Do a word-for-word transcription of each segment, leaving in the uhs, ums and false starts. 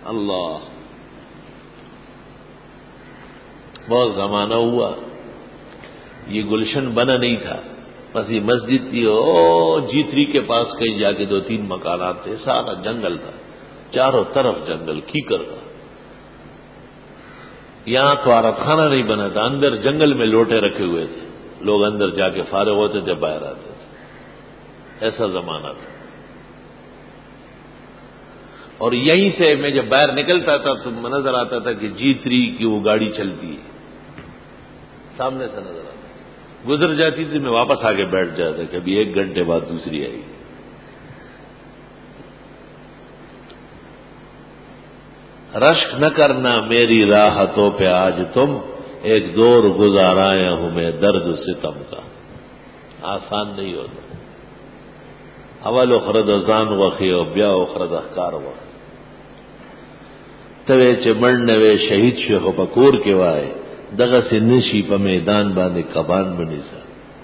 اللہ، بہت زمانہ ہوا، یہ گلشن بنا نہیں تھا، بس یہ مسجد تھی، او جیتری کے پاس کہیں جا کے دو تین مکانات تھے، سارا جنگل تھا، چاروں طرف جنگل کیکر کا۔ یہاں تو عرب خانہ نہیں بنا تھا، اندر جنگل میں لوٹے رکھے ہوئے تھے، لوگ اندر جا کے فارغ ہوتے تھے، باہر آتے تھے، ایسا زمانہ تھا۔ اور یہیں سے میں جب باہر نکلتا تھا تو نظر آتا تھا کہ جیتری کی وہ گاڑی چلتی ہے، سامنے سے نظر آتا، گزر جاتی تھی، میں واپس آ کے بیٹھ جاتا کہ ابھی ایک گھنٹے بعد دوسری آئی۔ رشک نہ کرنا میری راحتوں پہ آج تم، ایک دور گزارایا ہوں میں درد و ستم کا۔ آسان نہیں ہوتا، اول اخرد ازان وخی و بیا اخرد احکار وخی توے چمڑنے وے شہید شیخ پکور کے وائے دغه سے نشی پہ میدان باندھے کبان بنی سا۔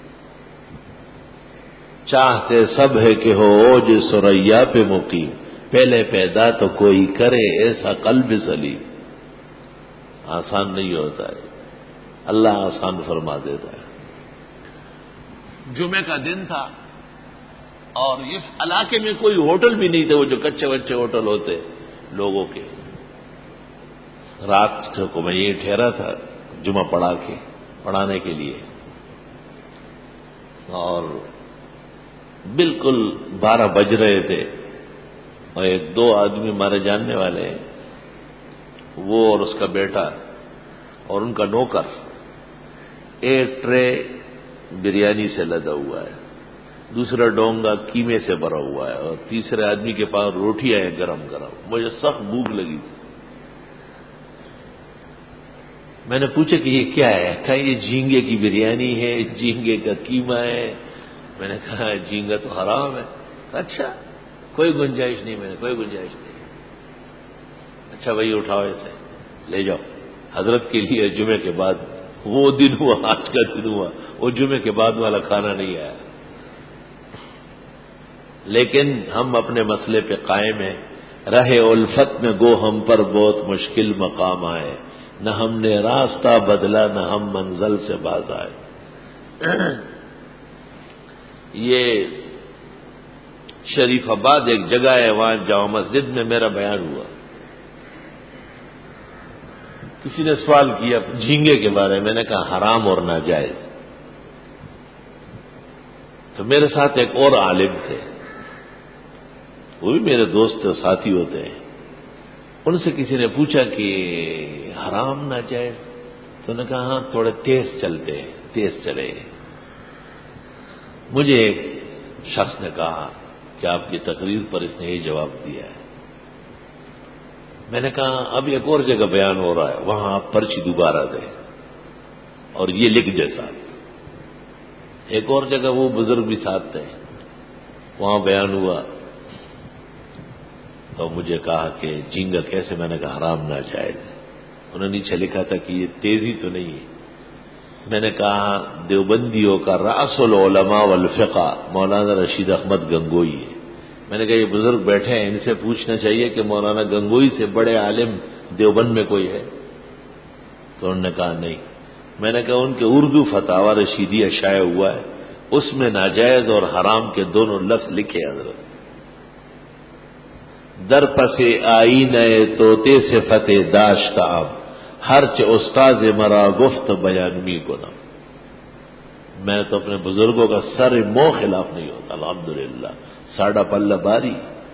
چاہتے سب ہے کہ ہو اوج سریا پہ مقیم، پہلے پیدا تو کوئی کرے ایسا قلب سلیم۔ آسان نہیں ہوتا ہے، اللہ آسان فرما دیتا ہے۔ جمعے کا دن تھا اور اس علاقے میں کوئی ہوٹل بھی نہیں تھے، وہ جو کچے بچے ہوٹل ہوتے لوگوں کے۔ رات کو میں یہ ٹھہرا تھا جمعہ پڑھا کے پڑھانے کے لیے، اور بالکل بارہ بج رہے تھے، اور ایک دو آدمی ہمارے جاننے والے ہیں، وہ اور اس کا بیٹا اور ان کا نوکر، ایک ٹرے بریانی سے لدا ہوا ہے، دوسرا ڈونگا کیمے سے بھرا ہوا ہے، اور تیسرے آدمی کے پاس روٹیاں ہیں گرم گرم۔ مجھے سخت بھوک لگی تھی، میں نے پوچھا کہ یہ کیا ہے؟ کہا یہ جھینگے کی بریانی ہے، جھینگے کا قیمہ ہے۔ میں نے کہا جھینگا تو حرام ہے۔ اچھا کوئی گنجائش نہیں، میں نے کوئی گنجائش نہیں۔ اچھا بھائی اٹھاؤ اسے لے جاؤ حضرت کے لیے، جمعے کے بعد وہ دن ہوا، آج کا دن ہوا، وہ جمعے کے بعد والا کھانا نہیں آیا۔ لیکن ہم اپنے مسئلے پہ قائم ہیں، رہے الفت میں گو ہم پر بہت مشکل مقام آئے، نہ ہم نے راستہ بدلا نہ ہم منزل سے باز آئے۔ یہ شریف آباد ایک جگہ ہے، وہاں جامع مسجد میں میرا بیان ہوا۔ کسی نے سوال کیا جھینگے کے بارے میں، میں نے کہا حرام اور ناجائز۔ تو میرے ساتھ ایک اور عالم تھے، وہ بھی میرے دوست اور ساتھی ہوتے ہیں، ان سے کسی نے پوچھا کہ حرام ناجائز، تو نے کہا ہاں تھوڑے تیز چلتے ہیں، تیز چلے۔ مجھے ایک شخص نے کہا کہ آپ کی تقریر پر اس نے یہ جواب دیا ہے۔ میں نے کہا اب ایک اور جگہ بیان ہو رہا ہے، وہاں آپ پرچی دوبارہ دیں اور یہ لکھ دے ساتھ۔ ایک اور جگہ وہ بزرگ بھی ساتھ تھے، وہاں بیان ہوا تو مجھے کہا کہ جھینگا کیسے؟ میں نے کہا حرام ناجائز۔ انہوں نے نیچے لکھا تھا کہ یہ تیزی تو نہیں ہے۔ میں نے کہا دیوبندیوں کا رأس العلماء والفقہ مولانا رشید احمد گنگوئی ہے۔ میں نے کہا یہ بزرگ بیٹھے ہیں، ان سے پوچھنا چاہیے کہ مولانا گنگوئی سے بڑے عالم دیوبند میں کوئی ہے؟ تو انہوں نے کہا نہیں۔ میں نے کہا ان کے اردو فتاوی رشیدیہ شائع ہوا ہے، اس میں ناجائز اور حرام کے دونوں لفظ لکھے حضرت۔ در پس آئینہ طوطے سے فتح داشت اب، ہرچ استاد مرا گفت بیان می گنم۔ میں تو اپنے بزرگوں کا سر مو خلاف نہیں ہوتا، الحمدللہ ساڑھا پلہ باری۔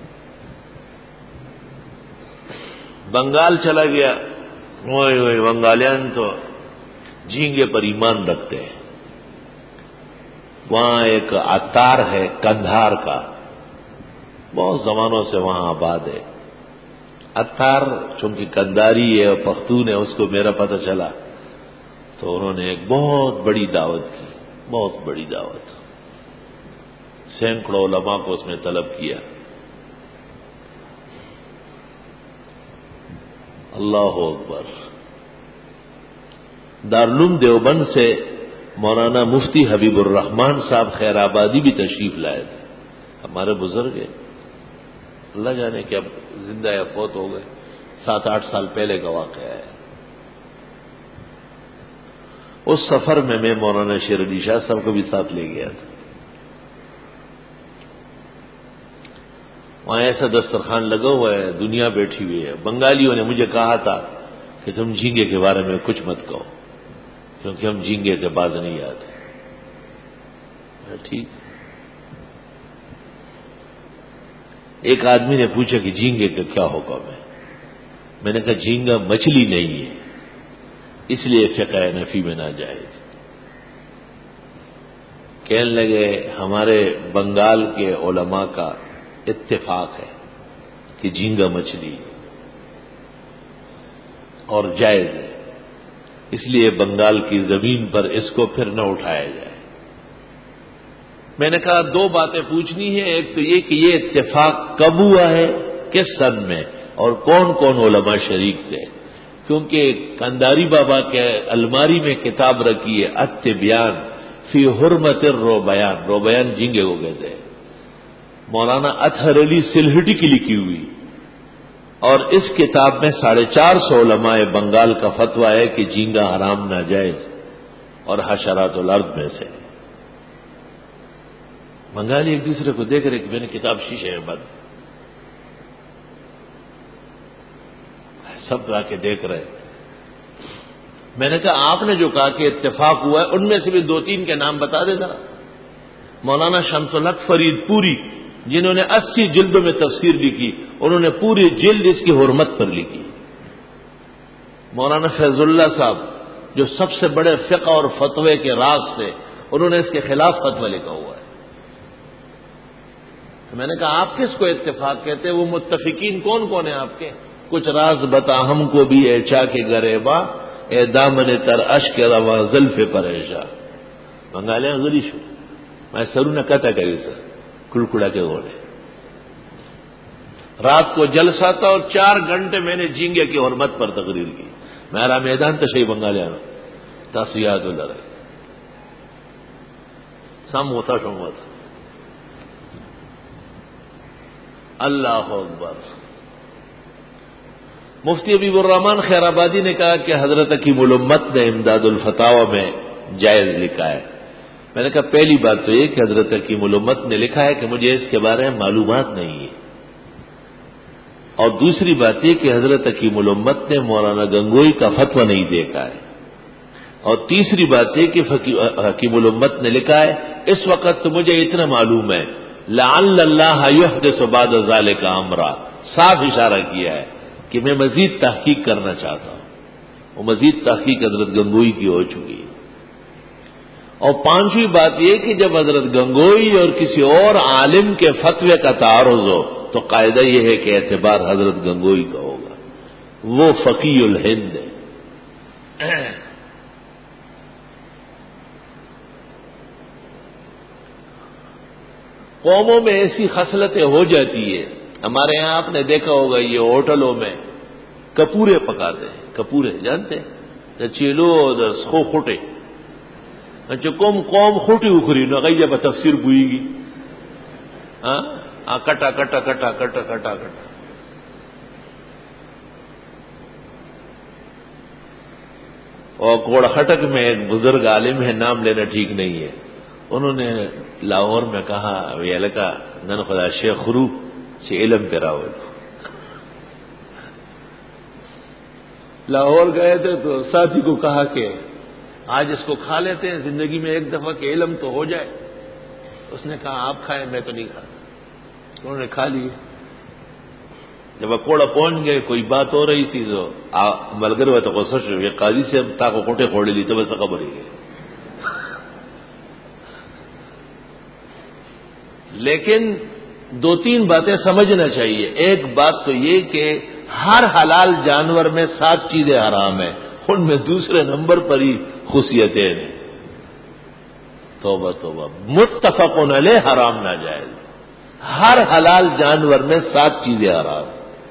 بنگال چلا گیا، وہی وہی بنگالیان تو جھینگے پر ایمان رکھتے ہیں۔ وہاں ایک عطار ہے کندھار کا، بہت زمانوں سے وہاں آباد ہے۔ عطار چونکہ کنداری ہے اور پختون ہے، اس کو میرا پتہ چلا تو انہوں نے ایک بہت بڑی دعوت کی، بہت بڑی دعوت، سینکڑوں علماء کو اس میں طلب کیا۔ اللہ اکبر۔ دارالعلوم دیوبند سے مولانا مفتی حبیب الرحمان صاحب خیر آبادی بھی تشریف لائے تھے، ہمارے بزرگ ہیں، اللہ جانے کہ اب زندہ یا فوت ہو گئے، سات آٹھ سال پہلے کا واقعہ ہے. اس سفر میں میں مولانا شیر علی شاہ صاحب کو بھی ساتھ لے گیا تھا. وہاں ایسا دسترخوان لگا ہوا ہے, دنیا بیٹھی ہوئی ہے. بنگالیوں نے مجھے کہا تھا کہ تم جھینگے کے بارے میں کچھ مت کہو کیونکہ ہم جھینگے سے باز نہیں آتے. ٹھیک. ایک آدمی نے پوچھا کہ جھینگے کا کیا حکم ہے. میں نے کہا جھینگا مچھلی نہیں ہے, اس لیے فقہ نفی میں نہ جائے. کہنے لگے ہمارے بنگال کے علماء کا اتفاق ہے کہ جھینگا مچھلی اور جائز ہے, اس لیے بنگال کی زمین پر اس کو پھر نہ اٹھایا جائے. میں نے کہا دو باتیں پوچھنی ہے, ایک تو یہ کہ یہ اتفاق کب ہوا ہے, کس سن میں, اور کون کون علماء شریک تھے. کیونکہ کنداری بابا کے الماری میں کتاب رکھی ہے التبیان فی حرمت الروبیان, روبیان جھینگے کو کہتے ہیں. مولانا اطہر علی سلہٹی کی لکھی ہوئی, اور اس کتاب میں ساڑھے چار سو علماء بنگال کا فتویٰ ہے کہ جھینگا حرام ناجائز اور حشرات الارض میں سے. بنگالی ایک دوسرے کو دیکھ رہے کہ میں نے کتاب شیشے میں بند, سب آ کے دیکھ رہے. میں نے کہا آپ نے جو کہا کہ اتفاق ہوا ہے ان میں سے بھی دو تین کے نام بتا دے ذرا. مولانا شمس الحق فرید پوری جنہوں نے اسی جلدوں میں تفسیر لکھی, انہوں نے پوری جلد اس کی حرمت پر لکھی. مولانا فیض اللہ صاحب جو سب سے بڑے فقہ اور فتوے کے راز تھے, انہوں نے اس کے خلاف فتویٰ لکھا ہوا ہے. تو میں نے کہا آپ کس کو اتفاق کہتے ہیں, وہ متفقین کون کون ہیں آپ کے؟ کچھ راز بتا ہم کو بھی اے چا کے گریبا, اے دامن تر اشک رواں زلف پریشا. بنگالیاں غلی شو میں سرو نے کہتا کری سر کڑکڑا کے گھوڑے. رات کو جلسہ تھا اور چار گھنٹے میں نے جھینگے کی حرمت پر تقریر کی. میرا میدان تو صحیح بنگالیاں تاسیات اللہ رہے سام ہوتا شوں تھا. اللہ اکبر. مفتی حبیب الرحمان خیر آبادی نے کہا کہ حضرت حکیم الامت نے امداد الفتاوی میں جائز لکھا ہے. میں نے کہا پہلی بات تو یہ کہ حضرت حکیم الامت نے لکھا ہے کہ مجھے اس کے بارے میں معلومات نہیں ہے, اور دوسری بات یہ کہ حضرت حکیم الامت نے مولانا گنگوئی کا فتویٰ نہیں دیکھا ہے, اور تیسری بات یہ کہ حکیم الامت نے لکھا ہے اس وقت تو مجھے اتنا معلوم ہے لعل اللہ یحدث بعد ذلک امرا, صاف اشارہ کیا ہے کہ میں مزید تحقیق کرنا چاہتا ہوں. وہ مزید تحقیق حضرت گنگوئی کی ہو چکی ہے. اور پانچویں بات یہ کہ جب حضرت گنگوئی اور کسی اور عالم کے فتوے کا تعارض ہو تو قاعدہ یہ ہے کہ اعتبار حضرت گنگوئی کا ہوگا, وہ فقیہ الہند ہے. قوموں میں ایسی خصلتیں ہو جاتی ہے. ہمارے یہاں آپ نے دیکھا ہوگا یہ ہوٹلوں میں کپورے پکاتے ہیں, کپورے جانتے ہیں, چیلو سخو خوٹے اچھا قوم قوم خوٹی اخری نہ گئی جب تفسیر بوئی گی ہاں کٹا کٹا کٹا کٹا کٹا کٹا. اور کوڑ خٹک میں ایک بزرگ عالم ہے, نام لینا ٹھیک نہیں ہے, انہوں نے لاہور میں کہا یہ لکا نن خدا شیخ خرو سے علم پہ راول. لاہور گئے تھے تو ساتھی کو کہا کہ آج اس کو کھا لیتے ہیں, زندگی میں ایک دفعہ کہ علم تو ہو جائے. اس نے کہا آپ کھائیں, میں تو نہیں کھاتا. انہوں نے کھا لیے. جب اکوڑا پہنچ گئے کوئی بات ہو رہی تھی تو ملگر ہوا تو غصہ شو, یہ قاضی سے تا کو کوٹے کھوڑے لی تو بس خبر ہی گئی. لیکن دو تین باتیں سمجھنا چاہیے. ایک بات تو یہ کہ ہر حلال جانور میں سات چیزیں حرام ہیں, ان میں دوسرے نمبر پر ہی خصوصیتیں ہیں. توبہ توبہ, متفق علیہ حرام ناجائز. ہر حلال جانور میں سات چیزیں حرام.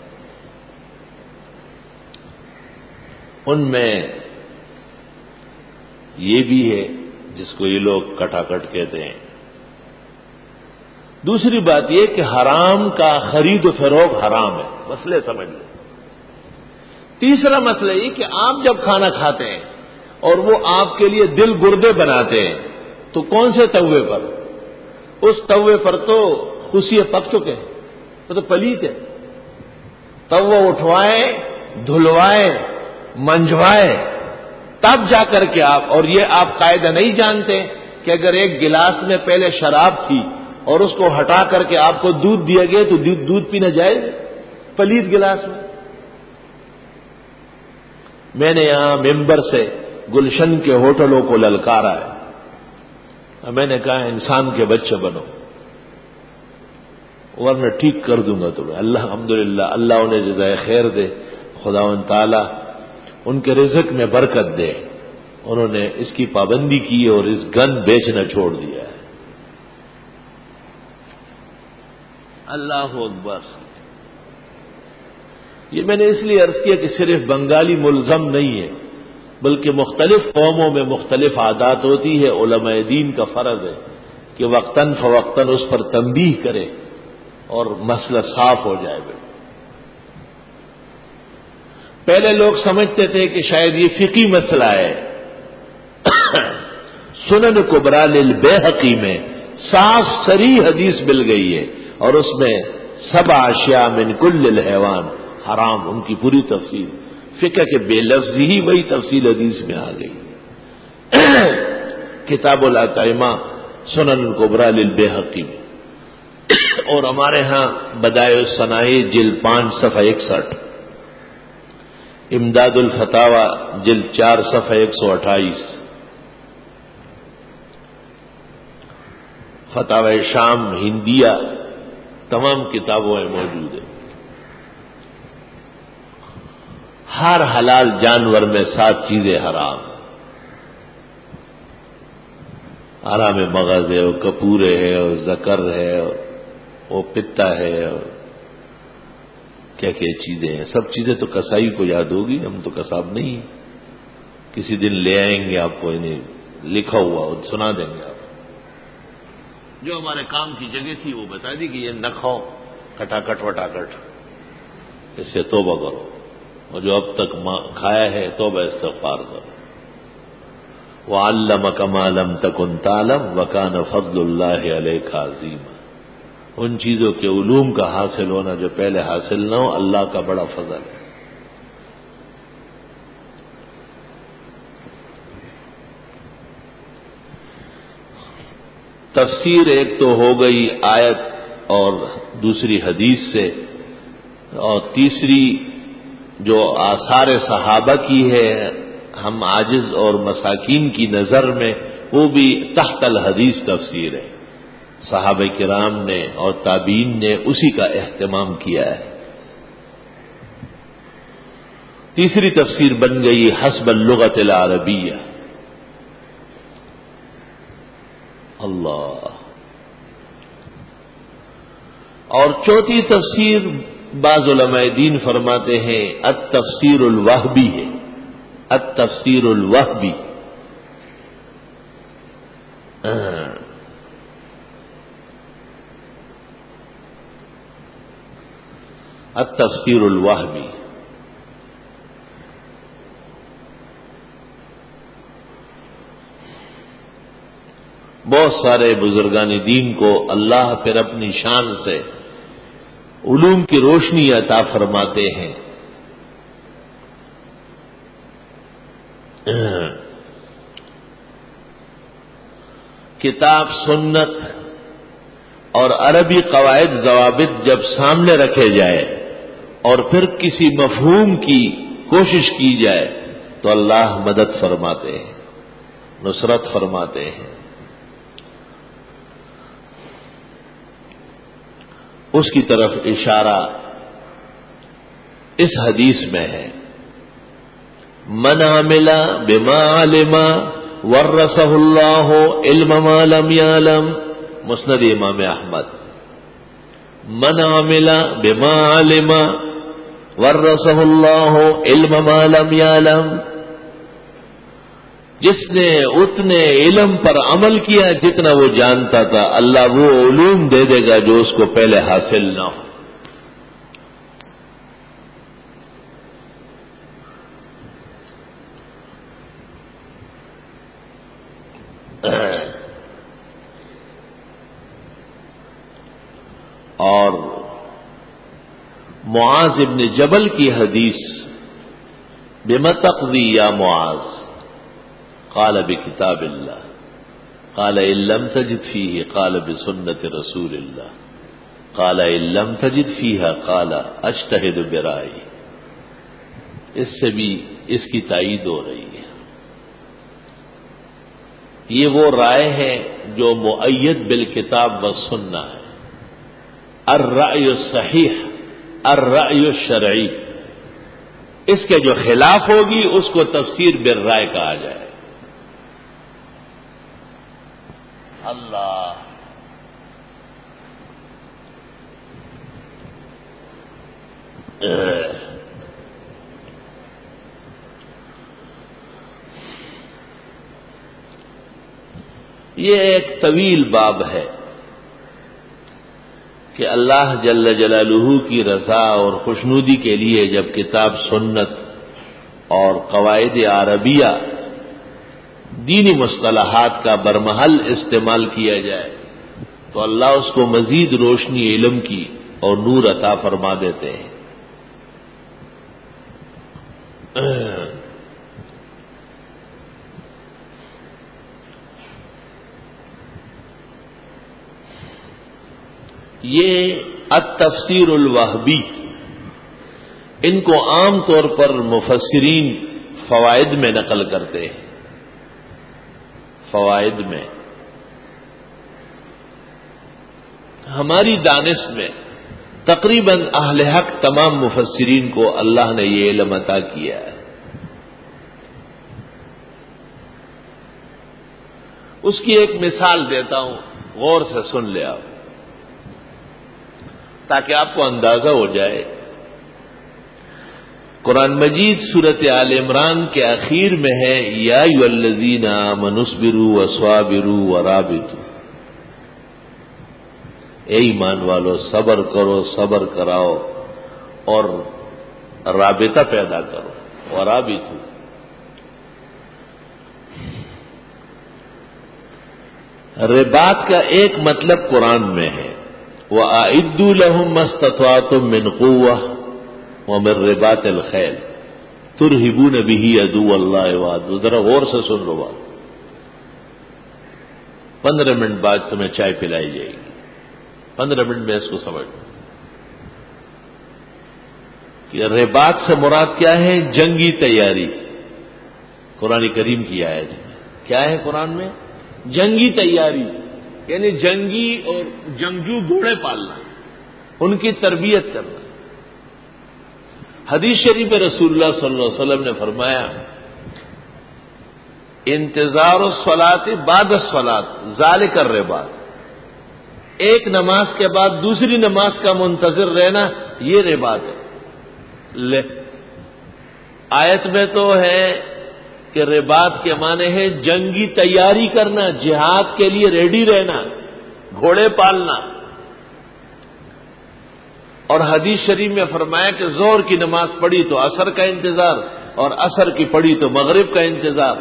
ان میں یہ بھی ہے جس کو یہ لوگ کٹا کٹ کہتے ہیں. دوسری بات یہ کہ حرام کا خرید و فروغ حرام ہے. مسئلے سمجھ لیں, تیسرا مسئلہ یہ کہ آپ جب کھانا کھاتے ہیں اور وہ آپ کے لیے دل گردے بناتے ہیں تو کون سے توے پر؟ اس توے پر تو خوشیے پک چکے ہیں، وہ تو پلیت ہے. توہ اٹھوائے، دھلوائے، منجوائے، تب جا کر کے آپ، اور یہ آپ قاعدہ نہیں جانتے کہ اگر ایک گلاس میں پہلے شراب تھی اور اس کو ہٹا کر کے آپ کو دودھ دیا گیا تو دودھ پینا جائز پلیت گلاس میں؟ میں نے یہاں ممبر سے گلشن کے ہوٹلوں کو للکارا ہے، میں نے کہا انسان کے بچے بنو ورنہ ٹھیک کر دوں گا تمہیں. اللہ الحمدللہ، اللہ انہیں جزائے خیر دے، خداوند تعالی ان کے رزق میں برکت دے. انہوں نے اس کی پابندی کی اور اس گن بیچنا چھوڑ دیا ہے. اللہ اکبر. یہ میں نے اس لیے عرض کیا کہ صرف بنگالی ملزم نہیں ہے، بلکہ مختلف قوموں میں مختلف عادات ہوتی ہے. علماء دین کا فرض ہے کہ وقتاً فوقتاً اس پر تنبیہ کرے اور مسئلہ صاف ہو جائے. پہلے لوگ سمجھتے تھے کہ شاید یہ فقہی مسئلہ ہے. سنن کبریٰ للبیہقی میں صاف صریح حدیث مل گئی ہے اور اس میں سبع اشیاء من کل الحیوان حرام، ان کی پوری تفصیل فقہ کے بے لفظی ہی وہی تفصیل حدیث میں آ گئی. کتاب الاطعمہ سنن کبریٰ للبیہقی میں، اور ہمارے ہاں بدائع الصنائع جلد پانچ صفحہ اکسٹھ، امداد الفتاوی جلد چار صفحہ ایک سو اٹھائیس، فتاوی شام ہندیہ، تمام کتابوں میں موجود ہے. ہر حلال جانور میں سات چیزیں حرام. حرام مغز ہے، اور کپورے ہے، اور زکر ہے، اور وہ پتا ہے، اور کیا کیا چیزیں ہیں. سب چیزیں تو کسائی کو یاد ہوگی، ہم تو کساب نہیں ہیں. کسی دن لے آئیں گے آپ کو، انہیں لکھا ہوا سنا دیں گے. آپ جو ہمارے کام کی جگہ تھی وہ بتا دی کہ یہ نہ کھاؤ، کٹا کٹ وٹا کٹ، اس سے توبہ کرو، اور جو اب تک کھایا ہے توبہ استغفار کرو. وَعَلَّمَكَ مَا لَمْ تَكُنْ تَعْلَمْ وَكَانَ فَضْلُ اللَّهِ عَلَيْكَ عَظِيمًا. ان چیزوں کے علوم کا حاصل ہونا جو پہلے حاصل نہ ہو، اللہ کا بڑا فضل ہے. تفسیر ایک تو ہو گئی آیت اور دوسری حدیث سے، اور تیسری جو آثار صحابہ کی ہے ہم عاجز اور مساکین کی نظر میں، وہ بھی تحت الحدیث تفسیر ہے. صحابہ کرام نے اور تابعین نے اسی کا اہتمام کیا ہے. تیسری تفسیر بن گئی حسب اللغت العربیہ. اللہ. اور چوتھی تفسیر بعض علماء دین فرماتے ہیں التفسیر الوہبی ہے. التفسیر الوہبی التفسیر الوہبی. بہت سارے بزرگان دین کو اللہ پھر اپنی شان سے علوم کی روشنی عطا فرماتے ہیں. کتاب، سنت اور عربی قواعد ضوابط جب سامنے رکھے جائے اور پھر کسی مفہوم کی کوشش کی جائے تو اللہ مدد فرماتے ہیں، نصرت فرماتے ہیں. اس کی طرف اشارہ اس حدیث میں ہے، من عمل بما علم ورثه اللہ علم ما لم يعلم، مسند امام احمد. من عمل بما علم ورثه اللہ علم ما لم يعلم، جس نے اتنے علم پر عمل کیا جتنا وہ جانتا تھا، اللہ وہ علوم دے دے گا جو اس کو پہلے حاصل نہ ہو. معاذ ابن جبل کی حدیث بما تقضی یا معاذ قال بکتاب اللہ قال ان لم تجد فیہ قال بسنت رسول اللہ قال ان لم تجد فیہا قال اجتہد برائی. اس سے بھی اس کی تائید ہو رہی ہے. یہ وہ رائے ہے جو مؤید بالکتاب و سنہ ہے. الرأی الصحیح الرأی الشرعی، اس کے جو خلاف ہوگی اس کو تفسیر بالرائے کہا جائے. اللہ یہ ایک طویل باب ہے کہ اللہ جل جلالہ کی رضا اور خوشنودی کے لیے جب کتاب سنت اور قواعد عربیہ دینی مصطلحات کا برمحل استعمال کیا جائے تو اللہ اس کو مزید روشنی علم کی اور نور عطا فرما دیتے ہیں. یہ التفسیر الوہبی، ان کو عام طور پر مفسرین فوائد میں نقل کرتے ہیں. فوائد میں ہماری دانش میں تقریباً اہل حق تمام مفسرین کو اللہ نے یہ علم عطا کیا ہے. اس کی ایک مثال دیتا ہوں، غور سے سن لے آپ تاکہ آپ کو اندازہ ہو جائے. قرآن مجید سورۃ آل عمران کے اخیر میں ہے یا ایھا الذین آمنوا اصبروا وصابروا ورابطوا، اے ایمان والو صبر کرو، صبر کراؤ اور رابطہ پیدا کرو. ورابطوا رباط کا ایک مطلب قرآن میں ہے وَأَعِدُّوا لَهُم مَّا اسْتَطَعْتُم مِّن قُوَّةٍ وَمِن رِّبَاطِ الْخَيْلِ تُرْهِبُونَ بِهِ عَدُوَّ اللَّهِ وَعَدُوَّكُمْ. ذرا غور سے سن لو بات. پندرہ منٹ بعد تمہیں چائے پلائی جائے گی. پندرہ منٹ میں اس کو سمجھ کہ رباط سے مراد کیا ہے؟ جنگی تیاری. قرآن کریم کی آیت ہے. کیا ہے قرآن میں؟ جنگی تیاری، یعنی جنگی اور جنگجو گھوڑے پالنا، ان کی تربیت کرنا. حدیث شریف میں رسول اللہ صلی اللہ علیہ وسلم نے فرمایا انتظار الصلاۃ بعد الصلاۃ ذالک الرباط، ایک نماز کے بعد دوسری نماز کا منتظر رہنا یہ رباط ہے. لے آیت میں تو ہے کہ رباط کے معنی ہے جنگی تیاری کرنا، جہاد کے لیے ریڈی رہنا، گھوڑے پالنا. اور حدیث شریف میں فرمایا کہ ظہر کی نماز پڑھی تو عصر کا انتظار اور عصر کی پڑھی تو مغرب کا انتظار.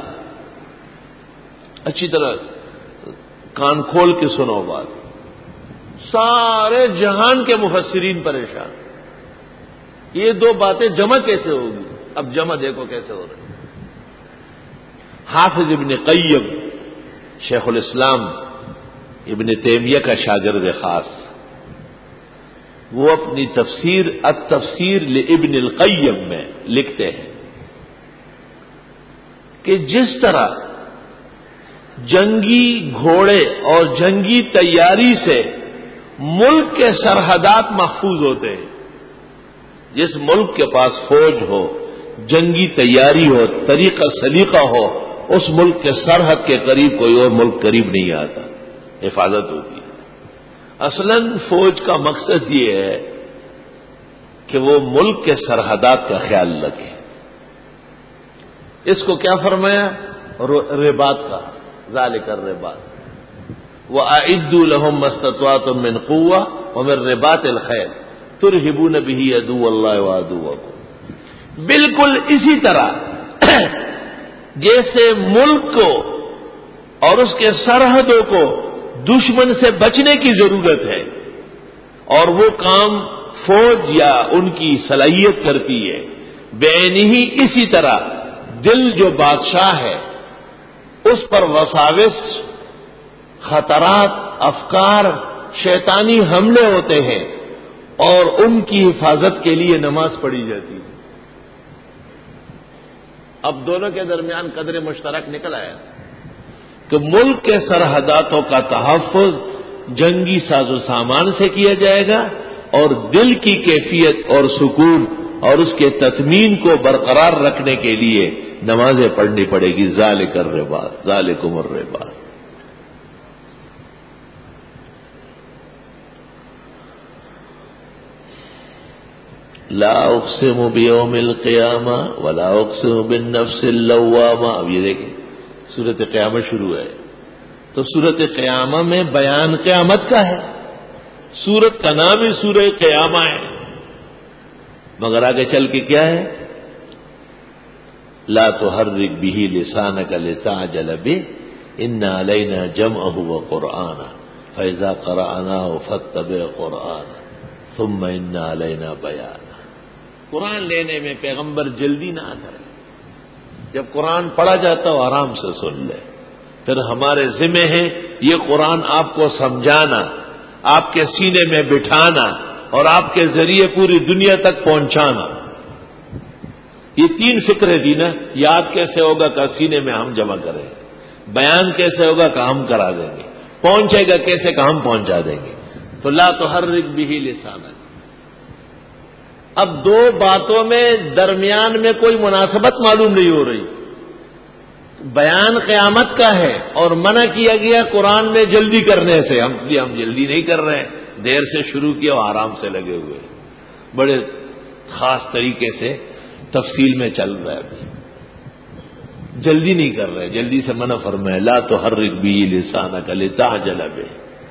اچھی طرح کان کھول کے سنو بات. سارے جہان کے مفسرین پریشان، یہ دو باتیں جمع کیسے ہوگی؟ اب جمع دیکھو کیسے ہو رہی. حافظ ابن قیم شیخ الاسلام ابن تیمیہ کا شاگرد خاص، وہ اپنی تفسیر التفسیر لابن القیم میں لکھتے ہیں کہ جس طرح جنگی گھوڑے اور جنگی تیاری سے ملک کے سرحدات محفوظ ہوتے ہیں، جس ملک کے پاس فوج ہو، جنگی تیاری ہو، طریقہ سلیقہ ہو، اس ملک کے سرحد کے قریب کوئی اور ملک قریب نہیں آتا، حفاظت ہوتی ہے. اصلاً فوج کا مقصد یہ ہے کہ وہ ملک کے سرحدات کا خیال رکھے. اس کو کیا فرمایا؟ رباط کا، ذالک الرباط. وَأَعِدُّوا لَهُم مَّا اسْتَطَعْتُم مِّن قُوَّةٍ وَمِن رِّبَاطِ الْخَيْلِ تُرْهِبُونَ بِهِ عَدُوَّ اللَّهِ وَعَدُوَّكُمْ. بالکل اسی طرح جیسے ملک کو اور اس کے سرحدوں کو دشمن سے بچنے کی ضرورت ہے اور وہ کام فوج یا ان کی صلاحیت کرتی ہے، بعینہ اسی طرح دل جو بادشاہ ہے اس پر وساوس، خطرات، افکار، شیطانی حملے ہوتے ہیں اور ان کی حفاظت کے لیے نماز پڑھی جاتی ہے۔ اب دونوں کے درمیان قدر مشترک نکل آیا کہ ملک کے سرحداتوں کا تحفظ جنگی ساز و سامان سے کیا جائے گا اور دل کی کیفیت اور سکون اور اس کے تطمین کو برقرار رکھنے کے لیے نمازیں پڑھنی پڑے گی۔ ذالک الرباط، ذالکم الرباط۔ لا اقسم بیوم القیامہ ولا اقسم بالنفس اللوامہ۔ اب یہ دیکھیں سورۃ قیامہ شروع ہے تو سورۃ قیامہ میں بیان قیامت کا ہے، سورت کا نام ہی سورہ قیامہ ہے، مگر آگے چل کے کیا ہے؟ لا تحرک بہ لسانک لتعجل بہ ان علینا جمعہ وقرآنہ فاذا قرأناہ فاتبع قرآنہ ثم ان علینا بیانہ۔ قرآن لینے میں پیغمبر جلدی نہ کرے، جب قرآن پڑھا جاتا ہو آرام سے سن لے، پھر ہمارے ذمہ ہے یہ قرآن آپ کو سمجھانا، آپ کے سینے میں بٹھانا اور آپ کے ذریعے پوری دنیا تک پہنچانا۔ یہ تین فکریں دی نا، یاد کیسے ہوگا کہ سینے میں ہم جمع کریں، بیان کیسے ہوگا کہ ہم کرا دیں گے، پہنچے گا کیسے کہ ہم پہنچا دیں گے۔ تو لا تحرک بہ لسانک۔ اب دو باتوں میں درمیان میں کوئی مناسبت معلوم نہیں ہو رہی، بیان قیامت کا ہے اور منع کیا گیا قرآن میں جلدی کرنے سے، ہم اس لیے ہم جلدی نہیں کر رہے ہیں، دیر سے شروع کیا اور آرام سے لگے ہوئے، بڑے خاص طریقے سے تفصیل میں چل رہا ہے، ابھی جلدی نہیں کر رہے، جلدی سے منع فرمایا لا تحرک بہ لسانک لتعجل بہ۔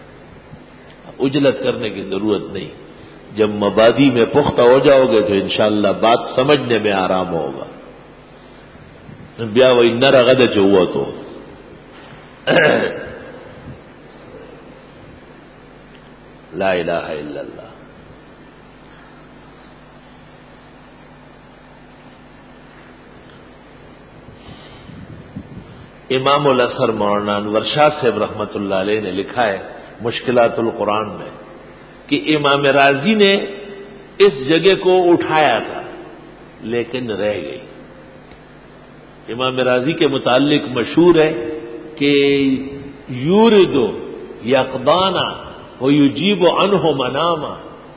اجلت کرنے کی ضرورت نہیں، جب مبادی میں پختہ ہو جاؤ گے تو انشاءاللہ بات سمجھنے میں آرام ہوگا۔ بیا وہی نہ رغد جو ہوا تو لا الہ الا اللہ۔ امام الاثر مولانا انور شاہ صاحب رحمۃ اللہ علیہ نے لکھا ہے مشکلات القرآن میں کہ امام راضی نے اس جگہ کو اٹھایا تھا لیکن رہ گئی۔ امام راضی کے متعلق مشہور ہے کہ یورد یقضانا ویجیب عنہ مناما،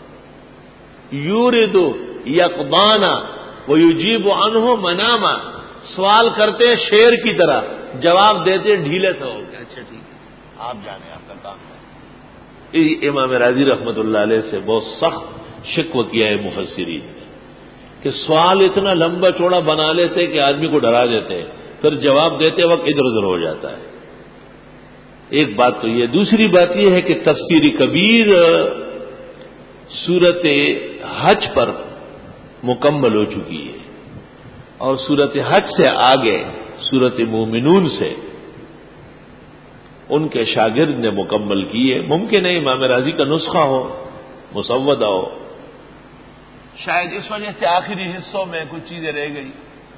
یورد یقضانا ویجیب عنہ مناما، سوال کرتے شیر کی طرح، جواب دیتے ڈھیلے سے ہو کے اچھا ٹھیک ہے آپ جانے آپ کا کام ہے۔ امام راضی رحمت اللہ علیہ سے بہت سخت شکوہ کیا ہے مفسرین نے کہ سوال اتنا لمبا چوڑا بنا لیتے کہ آدمی کو ڈرا دیتے، پھر جواب دیتے وقت ادھر ادھر ہو جاتا ہے۔ ایک بات تو یہ، دوسری بات یہ ہے کہ تفسیر کبیر سورت حج پر مکمل ہو چکی ہے اور سورت حج سے آگے سورت مومنون سے ان کے شاگرد نے مکمل کیے۔ ممکن ہے امام راضی کا نسخہ ہو، مسودہ ہو، شاید اس وجہ سے آخری حصوں میں کچھ چیزیں رہ گئی۔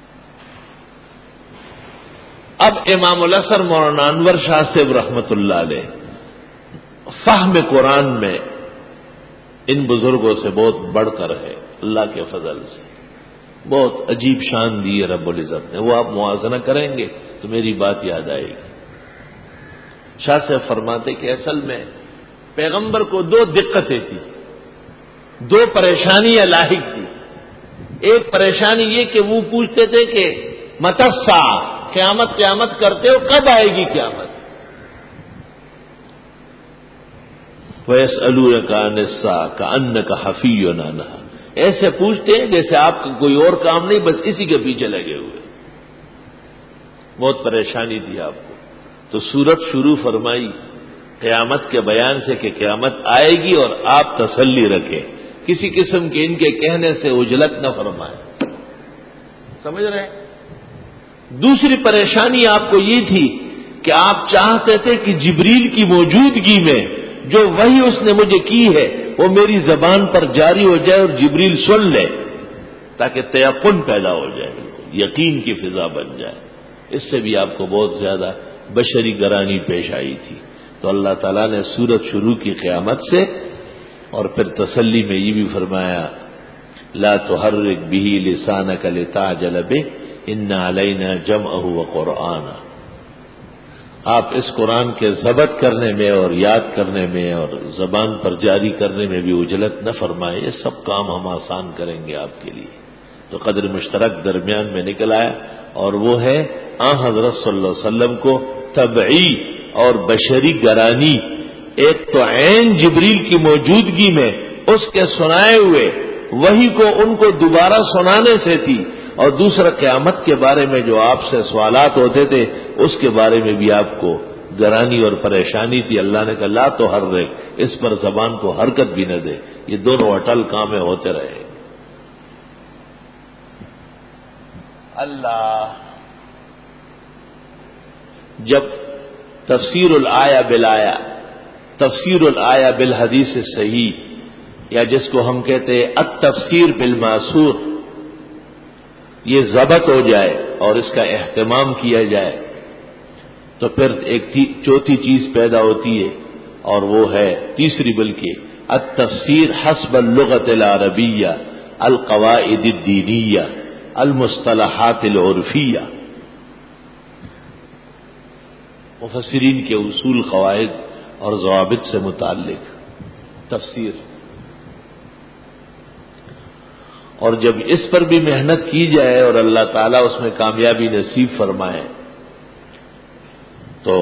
اب امام الاثر مولانا انور شاہ صاحب رحمت اللہ علیہ فہم قرآن میں ان بزرگوں سے بہت بڑھ کر ہے، اللہ کے فضل سے بہت عجیب شان دی ہے رب العزت نے، وہ آپ موازنہ کریں گے تو میری بات یاد آئے گی۔ شاہ صاحب فرماتے کہ اصل میں پیغمبر کو دو دقتیں تھیں، دو پریشانیاں لاحق تھی۔ ایک پریشانی یہ کہ وہ پوچھتے تھے کہ متی الساعہ، قیامت قیامت کرتے ہو کب آئے گی قیامت؟ وَيَسْأَلُونَكَ عَنِ السَّاعَةِ كَأَنَّكَ حَفِيٌّ عَنْهَا، ایسے پوچھتے ہیں جیسے آپ کا کوئی اور کام نہیں، بس اسی کے پیچھے لگے ہوئے۔ بہت پریشانی تھی آپ کو، تو سورت شروع فرمائی قیامت کے بیان سے کہ قیامت آئے گی اور آپ تسلی رکھیں، کسی قسم کے ان کے کہنے سے اجلت نہ فرمائیں۔ سمجھ رہے ہیں؟ دوسری پریشانی آپ کو یہ تھی کہ آپ چاہتے تھے کہ جبریل کی موجودگی میں جو وحی اس نے مجھے کی ہے وہ میری زبان پر جاری ہو جائے اور جبریل سن لے، تاکہ تیقن پیدا ہو جائے، یقین کی فضا بن جائے۔ اس سے بھی آپ کو بہت زیادہ بشری گرانی پیش آئی تھی۔ تو اللہ تعالیٰ نے سورت شروع کی قیامت سے، اور پھر تسلی میں یہ بھی فرمایا لا تحرک به لسانک لتعجل به ان علینا جمعہ وقرآنہ۔ آپ اس قرآن کے ضبط کرنے میں اور یاد کرنے میں اور زبان پر جاری کرنے میں بھی عجلت نہ فرمائیں، یہ سب کام ہم آسان کریں گے آپ کے لیے۔ تو قدر مشترک درمیان میں نکل آیا، اور وہ ہے آن حضرت صلی اللہ علیہ وسلم کو طبعی اور بشری گرانی، ایک تو عین جبریل کی موجودگی میں اس کے سنائے ہوئے وہی کو ان کو دوبارہ سنانے سے تھی، اور دوسرا قیامت کے بارے میں جو آپ سے سوالات ہوتے تھے اس کے بارے میں بھی آپ کو گرانی اور پریشانی تھی۔ اللہ نے کہا لا تو حرک، اس پر زبان کو حرکت بھی نہ دے، یہ دونوں اٹل کامیں ہوتے رہے۔ اللہ جب تفسیر الآیہ بالآیہ، تفسیر الآیہ بالحدیث صحیح، یا جس کو ہم کہتے ہیں التفسیر بالماثور، یہ ضبط ہو جائے اور اس کا اہتمام کیا جائے، تو پھر ایک چوتھی چیز پیدا ہوتی ہے، اور وہ ہے تیسری بلکہ التفسیر حسب اللغت العربیہ القواعد الدینیہ المصطلحات العرفیہ، مفسرین کے اصول، قواعد اور ضوابط سے متعلق تفسیر۔ اور جب اس پر بھی محنت کی جائے اور اللہ تعالیٰ اس میں کامیابی نصیب فرمائے تو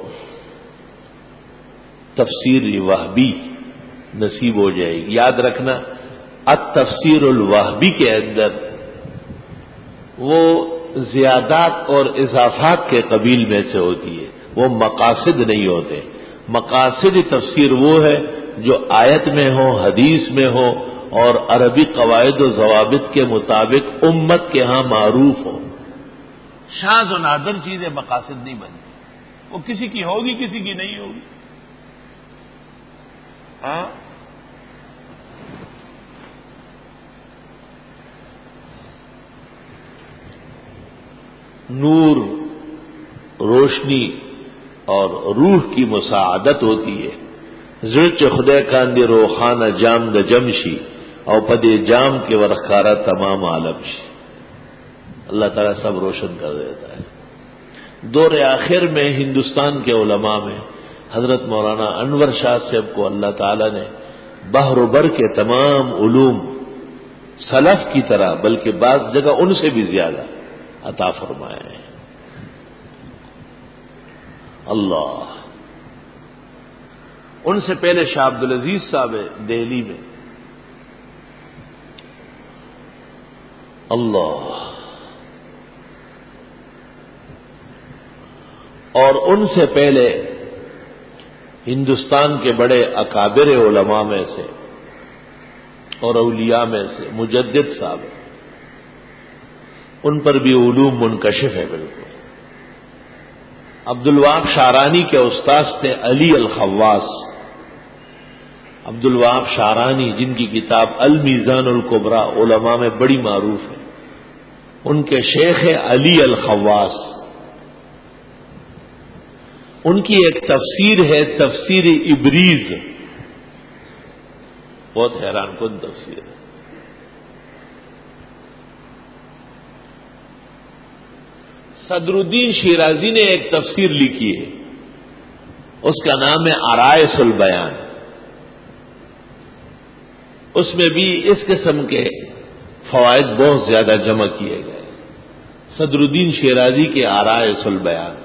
تفسیر وہبی نصیب ہو جائے گی۔ یاد رکھنا التفسیر الوہبی کے اندر وہ زیادات اور اضافات کے قبیل میں سے ہوتی ہے، وہ مقاصد نہیں ہوتے۔ مقاصد تفسیر وہ ہے جو آیت میں ہو، حدیث میں ہو، اور عربی قواعد و ضوابط کے مطابق امت کے ہاں معروف ہو۔ شاذ و نادر چیزیں مقاصد نہیں بنتی، وہ کسی کی ہوگی کسی کی نہیں ہوگی۔ ہاں نور، روشنی اور روح کی مساعدت ہوتی ہے۔ زرچ خدے کاندی روخانہ جام د جمشی اور پدے جام کے ورخارہ تمام عالم شی۔ اللہ تعالیٰ سب روشن کر دیتا ہے۔ دور آخر میں ہندوستان کے علماء میں حضرت مولانا انور شاہ صاحب کو اللہ تعالیٰ نے بحر و بر کے تمام علوم سلف کی طرح بلکہ بعض جگہ ان سے بھی زیادہ عطا فرمائے ہیں۔ اللہ، ان سے پہلے شاہ عبد العزیز صاحب دہلی میں، اللہ، اور ان سے پہلے ہندوستان کے بڑے اکابر علماء میں سے اور اولیاء میں سے مجدد صاحب، ان پر بھی علوم منکشف ہے بالکل۔ عبد الوہاب شعرانی کے استاذ تھے علی الخواص، عبد الوہاب شعرانی جن کی کتاب المیزان الکبریٰ علماء میں بڑی معروف ہے، ان کے شیخ ہے علی الخواص۔ ان کی ایک تفسیر ہے تفسیر ابریز، بہت حیران کن تفسیر ہے۔ صدر الدین شیرازی نے ایک تفسیر لکھی ہے، اس کا نام ہے عرائس البیان۔ اس میں بھی اس قسم کے فوائد بہت زیادہ جمع کیے گئے۔ صدر الدین شیرازی کے عرائس البیان،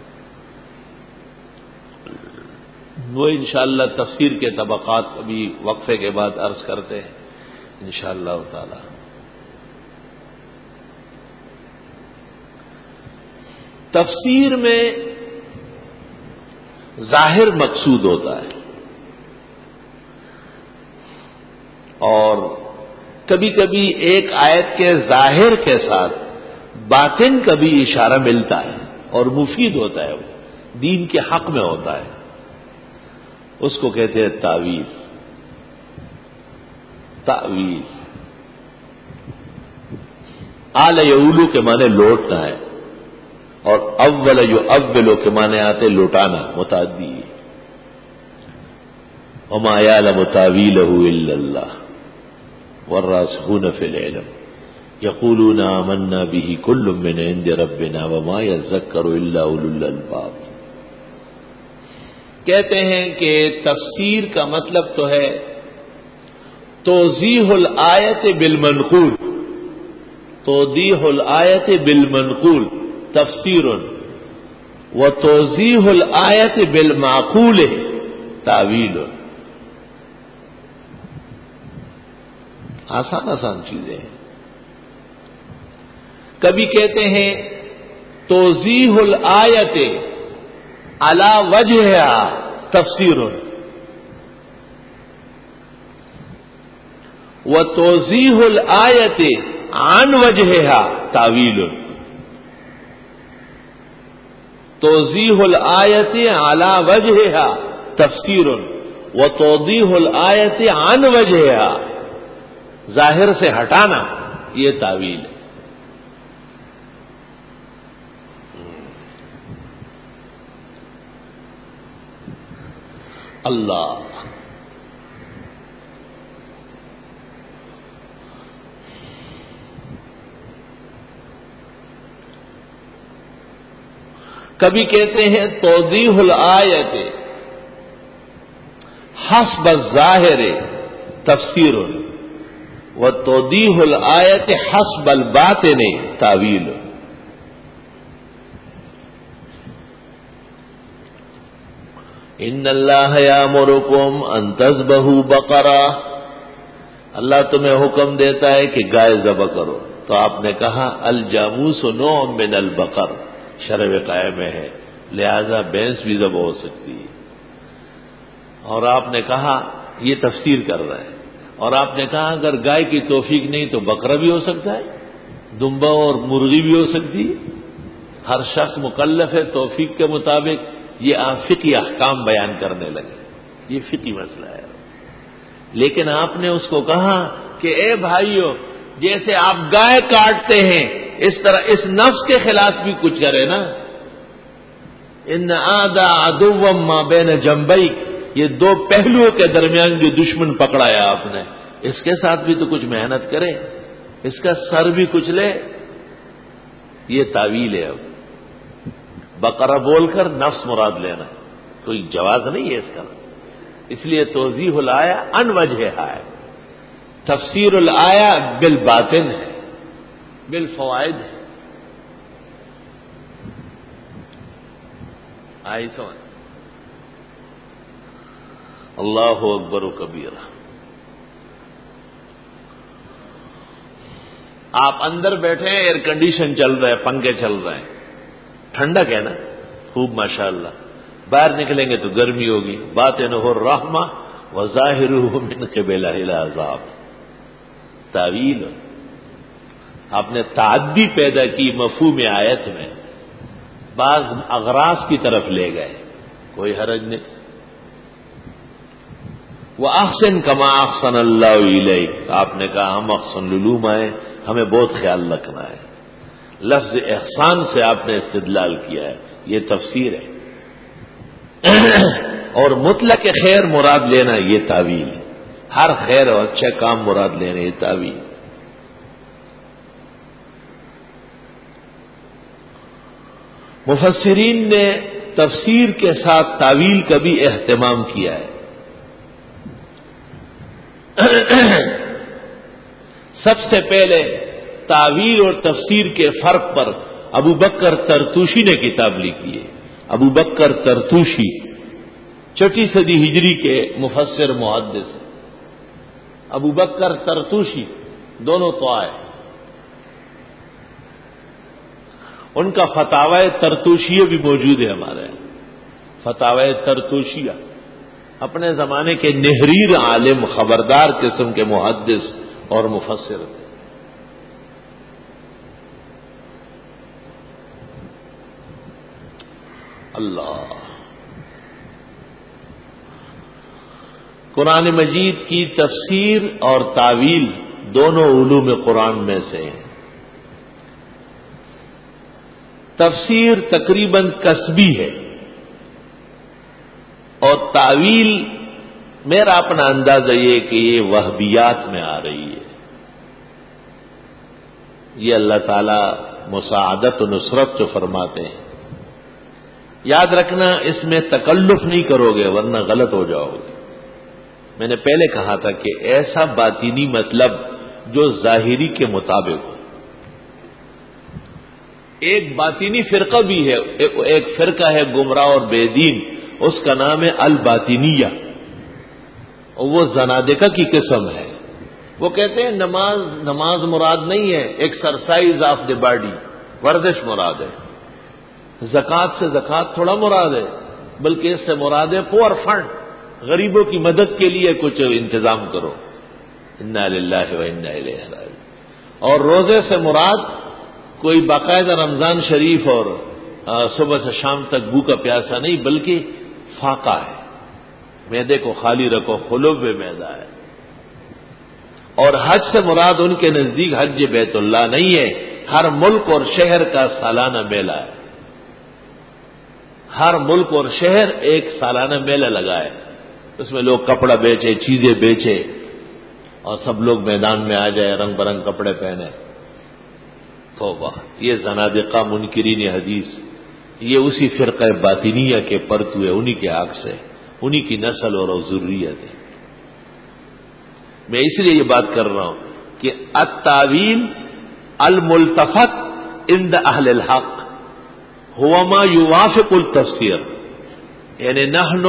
وہ انشاءاللہ تفسیر کے طبقات ابھی وقفے کے بعد عرض کرتے ہیں انشاءاللہ تعالی۔ تفسیر میں ظاہر مقصود ہوتا ہے، اور کبھی کبھی ایک آیت کے ظاہر کے ساتھ باطن کا بھی اشارہ ملتا ہے اور مفید ہوتا ہے، وہ دین کے حق میں ہوتا ہے، اس کو کہتے ہیں تعویل۔ تعویل. آل یعولو کے معنی لوٹنا ہے، اور اول یؤولو کے معنی آتے لوٹانا، متعدی ہے. وما یعلم تاویلہ الا اللہ والراسخون فی العلم یقولون آمنا به کل من عند ربنا وما یذکر الا اولو الالباب. کہتے ہیں کہ تفسیر کا مطلب تو ہے توضیح الآیت بالمنقول. توضیح الآیت بالمنقول تفسیر، و توضیح الآیت بالمعقول تعویل. آسان آسان چیزیں ہیں. کبھی کہتے ہیں توضیح الآیت علی وجہہا تفسیر، و توضیح الآیت عن وجہہا تعویل. توضیح الآیت علی وجہہا تفسیر، و توضیح الآیت عن وجہہا ظاہر سے ہٹانا، یہ تعویل ہے. اللہ کبھی کہتے ہیں توضیح الآیت حسب الظاہر تفسیر، و توضیح الآیت حسب الباطن تعویل. ان اللہ یامرکم ان تذبحوا بقرہ، اللہ تمہیں حکم دیتا ہے کہ گائے ذبح کرو. تو آپ نے کہا الجاموس نوع من البقر، شرع وقایہ میں ہے، لہذا بھینس بھی ذبح ہو سکتی ہے. اور آپ نے کہا یہ تفسیر کر رہا ہے. اور آپ نے کہا اگر گائے کی توفیق نہیں تو بکرا بھی ہو سکتا ہے، دمبا اور مرغی بھی ہو سکتی ہے. ہر شخص مکلف ہے توفیق کے مطابق. یہ آپ فقہی احکام بیان کرنے لگے، یہ فقہی مسئلہ ہے. لیکن آپ نے اس کو کہا کہ اے بھائیو، جیسے آپ گائے کاٹتے ہیں اس طرح اس نفس کے خلاف بھی کچھ کرے نا. ان عادا عدو ما بین جنبی، یہ دو پہلوؤں کے درمیان جو دشمن پکڑایا آپ نے، اس کے ساتھ بھی تو کچھ محنت کرے، اس کا سر بھی کچھ لے. یہ تعویل ہے. اب بقرہ بول کر نفس مراد لینا کوئی جواز نہیں ہے اس کا. اس لیے توضیح الآیہ ان وجہہا ہے، تفسیر الآیہ بالباطن ہے، بالفوائد ہے. آئی سمجھ. اللہ اکبر و کبیرہ. آپ اندر بیٹھے ہیں، ایئر کنڈیشن چل رہا ہے، پنکھے چل رہے ہیں، ٹھنڈک ہے نا خوب ماشاءاللہ. باہر نکلیں گے تو گرمی ہوگی. باطنہ الرحمہ وظاہرہ من قبلہ العذاب. تعویل. آپ نے تعدی پیدا کی مفہوم آیت میں، بعض اغراض کی طرف لے گئے، کوئی حرج نہیں. وَأَحْسِن كَمَا أَحْسَنَ اللَّهُ إِلَيْكَ، آپ نے کہا ہم احسن العلوم آئے، ہمیں بہت خیال رکھنا ہے. لفظ احسان سے آپ نے استدلال کیا ہے، یہ تفسیر ہے. اور مطلق خیر مراد لینا یہ تعویل ہے. ہر خیر اور اچھا کام مراد لینا یہ تعویل. مفسرین نے تفسیر کے ساتھ تعویل کا بھی اہتمام کیا ہے. سب سے پہلے تعویل اور تفسیر کے فرق پر ابو بکر ترتوشی نے کتاب لکھی ہے. ابو بکر ترتوشی چھٹی صدی ہجری کے مفسر محدث. ابو بکر ترتوشی دونوں تو آئے. ان کا فتاوی ترتوشیہ بھی موجود ہے ہمارے یہاں. فتاوی ترتوشیہ اپنے زمانے کے نہریر عالم، خبردار قسم کے محدث اور مفسر تھے. اللہ قرآن مجید کی تفسیر اور تعویل دونوں علوم قرآن میں سے ہیں۔ تفسیر تقریباً کسبی ہے اور تعویل میرا اپنا اندازہ یہ کہ یہ وہبیات میں آ رہی ہے۔ یہ اللہ تعالی مساعدت و نصرت جو فرماتے ہیں، یاد رکھنا اس میں تکلف نہیں کرو گے ورنہ غلط ہو جاؤ گے۔ میں نے پہلے کہا تھا کہ ایسا باطینی مطلب جو ظاہری کے مطابق ہو۔ ایک باطینی فرقہ بھی ہے، ایک فرقہ ہے گمراہ اور بے دین، اس کا نام ہے الباطینیہ، اور وہ زنادقہ کی قسم ہے۔ وہ کہتے ہیں نماز نماز مراد نہیں ہے، ایکسرسائز آف دی باڈی، ورزش مراد ہے۔ زکوٰۃ سے زکوٰۃ تھوڑا مراد ہے، بلکہ اس سے مراد ہے پور فنڈ، غریبوں کی مدد کے لیے کچھ انتظام کرو۔ انا للہ و انا الیہ راجعون۔ اور روزے سے مراد کوئی باقاعدہ رمضان شریف اور صبح سے شام تک بھوکا پیاسا نہیں، بلکہ فاقہ ہے، معدے کو خالی رکھو، خلوب معدہ ہے۔ اور حج سے مراد ان کے نزدیک حج بیت اللہ نہیں ہے، ہر ملک اور شہر کا سالانہ میلہ ہے۔ ہر ملک اور شہر ایک سالانہ میلہ لگائے، اس میں لوگ کپڑا بیچے، چیزیں بیچے، اور سب لوگ میدان میں آ جائے رنگ برنگ کپڑے پہنے۔ توبہ، یہ زنادقہ منکرین حدیث، یہ اسی فرقہ باطنیہ کے پرتوے، انہی کے آگ سے، انہی کی نسل اور ذریت ہے۔ میں اس لیے یہ بات کر رہا ہوں کہ التاویل الملتفت عند اہل الحق هو ما يوافق التفسیر، یعنی نحن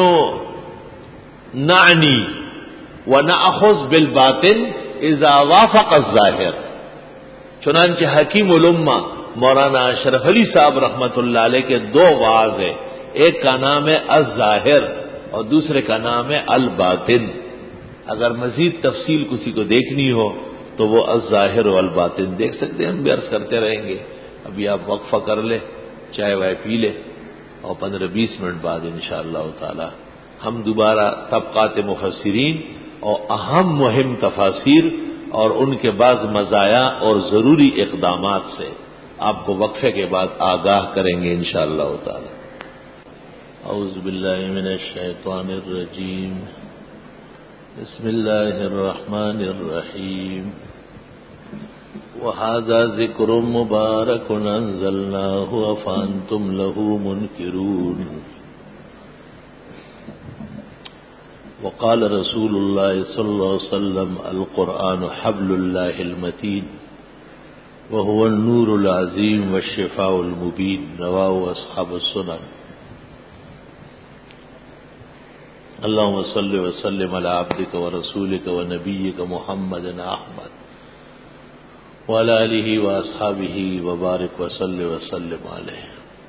نعنی ونأخذ بالباطن اذا وافق الظاہر۔ چنانچہ حکیم الامہ مولانا اشرف علی صاحب رحمت اللہ علیہ کے دو واعظ ہیں، ایک کا نام ہے الظاہر اور دوسرے کا نام ہے الباطن۔ اگر مزید تفصیل کسی کو دیکھنی ہو تو وہ الظاہر و الباطن دیکھ سکتے ہیں، ہم بھی عرض کرتے رہیں گے۔ ابھی آپ وقفہ کر لیں، چائے وائے پی لیں، اور پندرہ بیس منٹ بعد انشاءاللہ تعالی ہم دوبارہ طبقات مفسرین اور اہم مہم تفاسیر اور ان کے بعض مزایا اور ضروری اقدامات سے آپ کو وقفے کے بعد آگاہ کریں گے انشاءاللہ تعالی۔ اعوذ باللہ من الشیطان الرجیم، بسم اللہ الرحمن الرحیم، وَهَذَا ذِكْرٌ مُبَارَكٌ أَنزَلْنَاهُ أَفَأَنْتُمْ لَهُ مُنْكِرُونَ۔ وقال رسول اللہ صلی اللہ علیہ وسلم القرآن حبل اللہ المتین وهو النور العظیم والشفاء المبین، رواہ اصحاب السنن۔ اللہم صل وسلم علی عبدک ورسولک ونبیک محمد احمد وعلی آلہ واصحابہ وبارک وصلی وسلم علیہ۔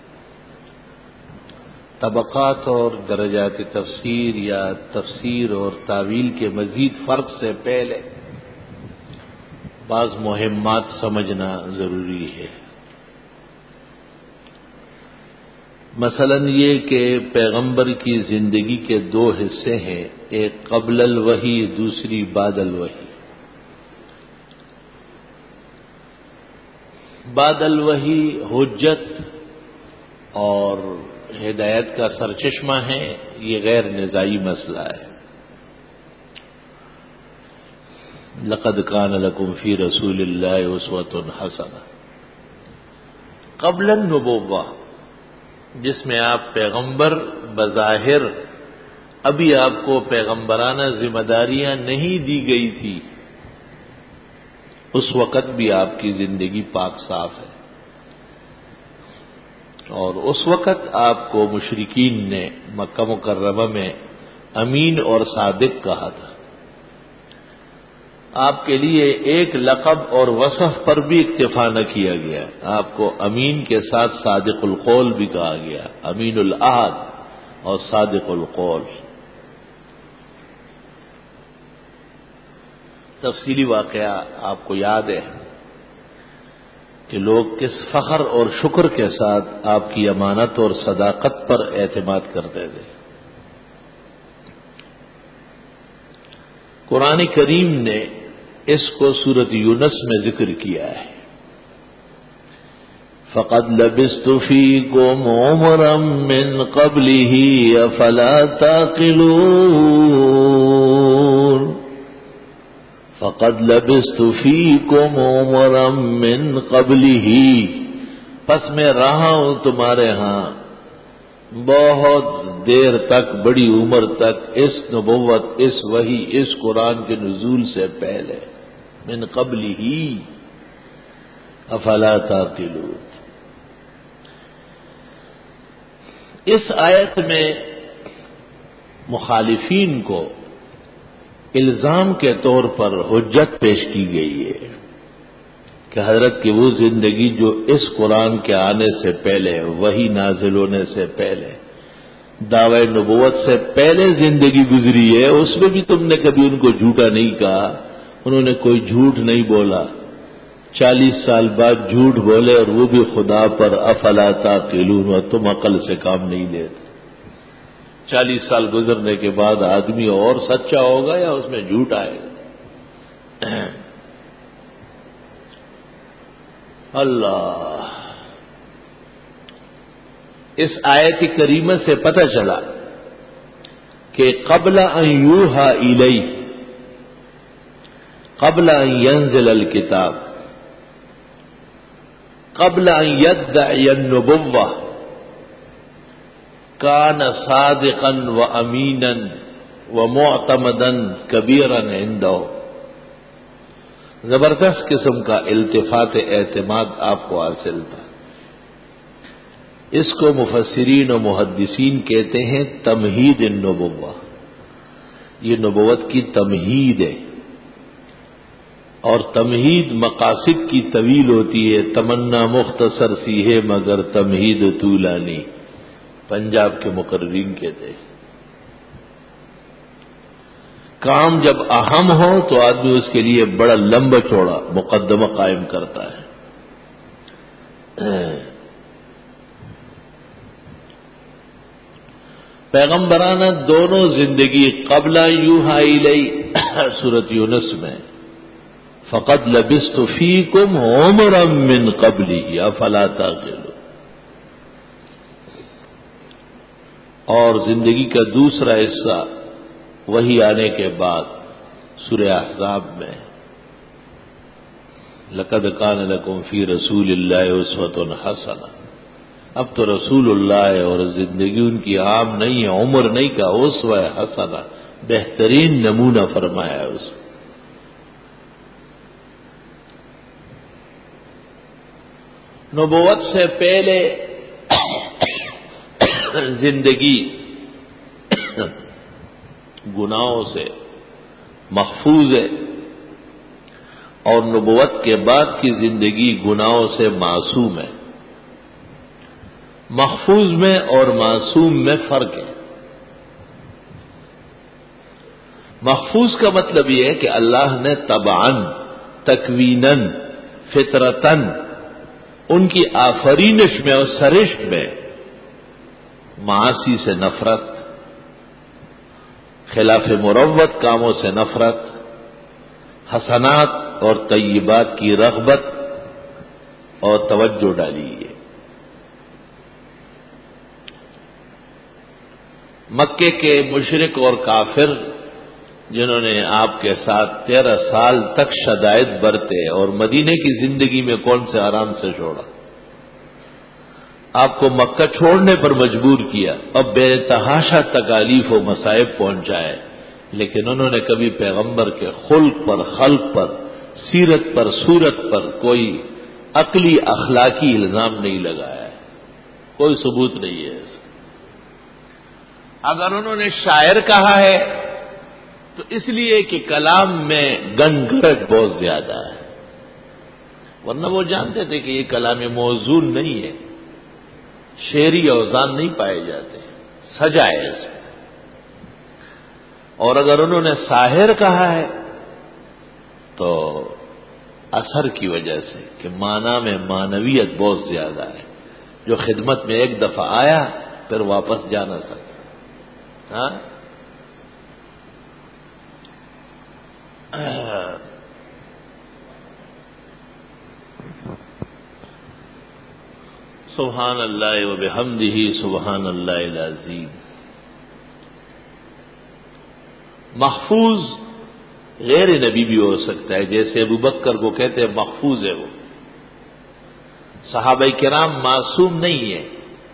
طبقات اور درجات تفسیر یا تفسیر اور تعویل کے مزید فرق سے پہلے بعض مہمات سمجھنا ضروری ہے۔ مثلا یہ کہ پیغمبر کی زندگی کے دو حصے ہیں، ایک قبل الوحی، دوسری بعد الوحی۔ بعد الوحی حجت اور ہدایت کا سرچشمہ ہے، یہ غیر نزاعی مسئلہ ہے۔ لقد کان لکم فی رسول اللہ اسوۃ حسنہ۔ قبل النبوہ، جس میں آپ پیغمبر بظاہر ابھی آپ کو پیغمبرانہ ذمہ داریاں نہیں دی گئی تھی، اس وقت بھی آپ کی زندگی پاک صاف ہے، اور اس وقت آپ کو مشرکین نے مکہ مکرمہ میں امین اور صادق کہا تھا۔ آپ کے لیے ایک لقب اور وصف پر بھی اکتفا نہ کیا گیا، آپ کو امین کے ساتھ صادق القول بھی کہا گیا، امین العہد اور صادق القول۔ تفصیلی واقعہ آپ کو یاد ہے کہ لوگ کس فخر اور شکر کے ساتھ آپ کی امانت اور صداقت پر اعتماد کرتے تھے۔ قرآن کریم نے اس کو سورۃ یونس میں ذکر کیا ہے. فقد لبثت فیکم عمرا من قبلہ افلا تعقلون. فقد لبثت فیکم عمرا من قبلہ، پس میں رہا ہوں تمہارے ہاں بہت دیر تک، بڑی عمر تک، اس نبوت، اس وحی، اس قرآن کے نزول سے پہلے. من قبلہ افلا تعقلون. اس آیت میں مخالفین کو الزام کے طور پر حجت پیش کی گئی ہے کہ حضرت کی وہ زندگی جو اس قرآن کے آنے سے پہلے، وحی نازل ہونے سے پہلے، دعوی نبوت سے پہلے زندگی گزری ہے، اس میں بھی تم نے کبھی ان کو جھوٹا نہیں کہا، انہوں نے کوئی جھوٹ نہیں بولا. چالیس سال بعد جھوٹ بولے اور وہ بھی خدا پر. افلا تعقلون، اور تم عقل سے کام نہیں لیتے. چالیس سال گزرنے کے بعد آدمی اور سچا ہوگا یا اس میں جھوٹ آئے گا؟ اللہ. اس آیت کریمہ سے پتہ چلا کہ قبل ان یوحى الیہ، قبل ان ینزل الکتاب، قبل ان یدعی النبوہ، کان صادقا و امینا و معتمدا کبیرا عنده. زبردست قسم کا التفات اعتماد آپ کو حاصل تھا. اس کو مفسرین و محدثین کہتے ہیں تمہید النبوہ. یہ نبوت کی تمہید ہے، اور تمہید مقاصد کی طویل ہوتی ہے. تمنا مختصر سی ہے مگر تمہید طولانی، پنجاب کے مقررین کہتے ہیں. کام جب اہم ہو تو آدمی اس کے لیے بڑا لمبا چوڑا مقدمہ قائم کرتا ہے. پیغمبرانہ دونوں زندگی قبل یوحى الیہ سورۃ یونس میں فقد لبثت فیکم عمرا من قبلہ افلا تعقلون، اور زندگی کا دوسرا حصہ وہی آنے کے بعد سورہ احزاب میں لقد کان لکم فی رسول اللہ اسوۃ حسنہ. اب تو رسول اللہ ہے اور زندگی ان کی عام نہیں ہے، عمر نہیں کا، اسوہ حسنہ، بہترین نمونہ فرمایا ہے اس. نبوت سے پہلے زندگی گناہوں سے محفوظ ہے، اور نبوت کے بعد کی زندگی گناہوں سے معصوم ہے. محفوظ میں اور معصوم میں فرق ہے. محفوظ کا مطلب یہ ہے کہ اللہ نے طبعاً، تکویناً، فطرتاً ان کی آفرینش میں اور سرشت میں معاصی سے نفرت، خلاف مروت کاموں سے نفرت، حسنات اور طیبات کی رغبت اور توجہ ڈالی ہے. مکے کے مشرک اور کافر جنہوں نے آپ کے ساتھ تیرہ سال تک شدائد برتے اور مدینے کی زندگی میں کون سے آرام سے چھوڑا، آپ کو مکہ چھوڑنے پر مجبور کیا، اب بے تحاشا تکالیف و مصائب پہنچائے، لیکن انہوں نے کبھی پیغمبر کے خلق پر، خلق پر، سیرت پر، صورت پر کوئی عقلی اخلاقی الزام نہیں لگایا ہے. کوئی ثبوت نہیں ہے اس کا. اگر انہوں نے شاعر کہا ہے تو اس لیے کہ کلام میں گن گرج بہت زیادہ ہے، ورنہ وہ جانتے تھے کہ یہ کلام موزون نہیں ہے، شعری اوزان نہیں پائے جاتے، سجا ہے اس میں. اور اگر انہوں نے ساحر کہا ہے تو اثر کی وجہ سے کہ معنی میں معنویت بہت زیادہ ہے، جو خدمت میں ایک دفعہ آیا پھر واپس جا نہ سکتا. ہاں سبحان اللہ و بحمدہ سبحان اللہ العظیم. محفوظ غیر نبی بھی ہو سکتا ہے، جیسے ابو بکر کو کہتے ہیں محفوظ ہے وہ. صحابہ کرام معصوم نہیں ہے،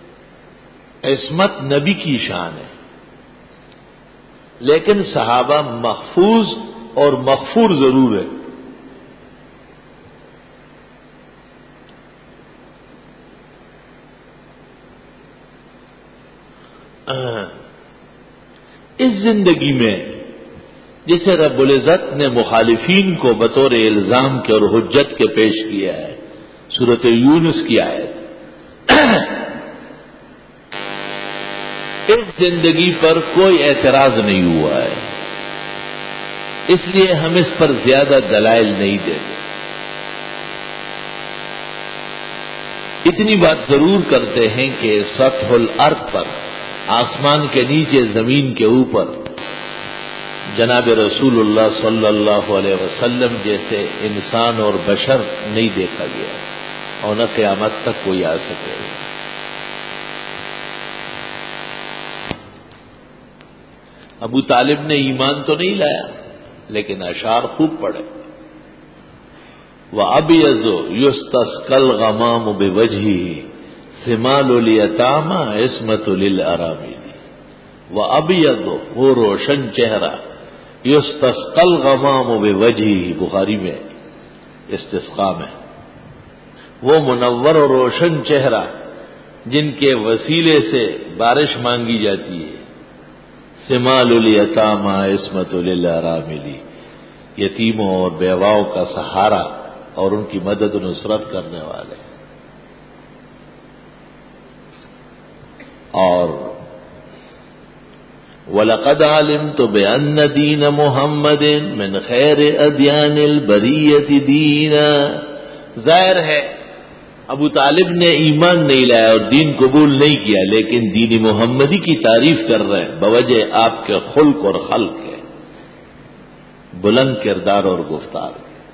عصمت نبی کی شان ہے، لیکن صحابہ محفوظ اور مغفور ضرور ہے. اس زندگی میں جسے رب العزت نے مخالفین کو بطور الزام کے اور حجت کے پیش کیا ہے، سورۃ یونس کی آیت، اس زندگی پر کوئی اعتراض نہیں ہوا ہے، اس لیے ہم اس پر زیادہ دلائل نہیں دیتے. اتنی بات ضرور کرتے ہیں کہ سطح الارض پر، آسمان کے نیچے زمین کے اوپر، جناب رسول اللہ صلی اللہ علیہ وسلم جیسے انسان اور بشر نہیں دیکھا گیا اور نہ قیامت تک کوئی آ سکے. ابو طالب نے ایمان تو نہیں لایا لیکن اشعار خوب پڑھے. وَأَبْيَضُ يُسْتَسْقَى الْغَمَامُ بِوَجْهِهِ ثِمَالُ الْيَتَامَى عِصْمَةٌ لِلْأَرَامِلِ. وَأَبْيَضُ، وہ روشن چہرہ، يُسْتَسْقَى الْغَمَامُ بِوَجْهِهِ، بخاری میں استسقاء میں، وہ منور اور روشن چہرہ جن کے وسیلے سے بارش مانگی جاتی ہے. ثِمَالُ الْيَتَامَى عِصْمَةٌ لِلْأَرَامِلِ، یتیموں اور بیواؤں کا سہارا اور ان کی مدد و نصرت کرنے والے. اور وَلَقَدْ عَلِمْتُ بِأَنَّ دِينَ مُحَمَّدٍ مِنْ خَيْرِ أَدْيَانِ الْبَرِيَّةِ دِينًا. ظاہر ہے ابو طالب نے ایمان نہیں لایا اور دین قبول نہیں کیا، لیکن دین محمدی کی تعریف کر رہے ہیں بوجہ آپ کے خلق اور خلق کے بلند کردار اور گفتار.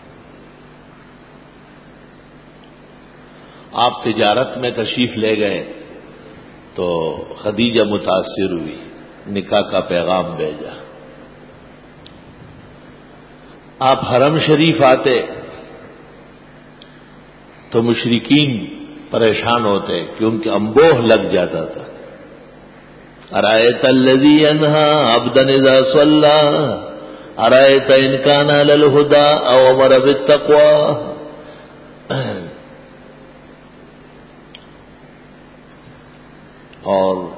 آپ تجارت میں تشریف لے گئے تو خدیجہ متاثر ہوئی، نکاح کا پیغام بھیجا. آپ حرم شریف آتے تو مشرکین پریشان ہوتے کیونکہ انبوہ لگ جاتا تھا. ارایت الذی ینہا عبدا اذا صلی ارایت ان کان علی الہدی او امر بالتقوی. اور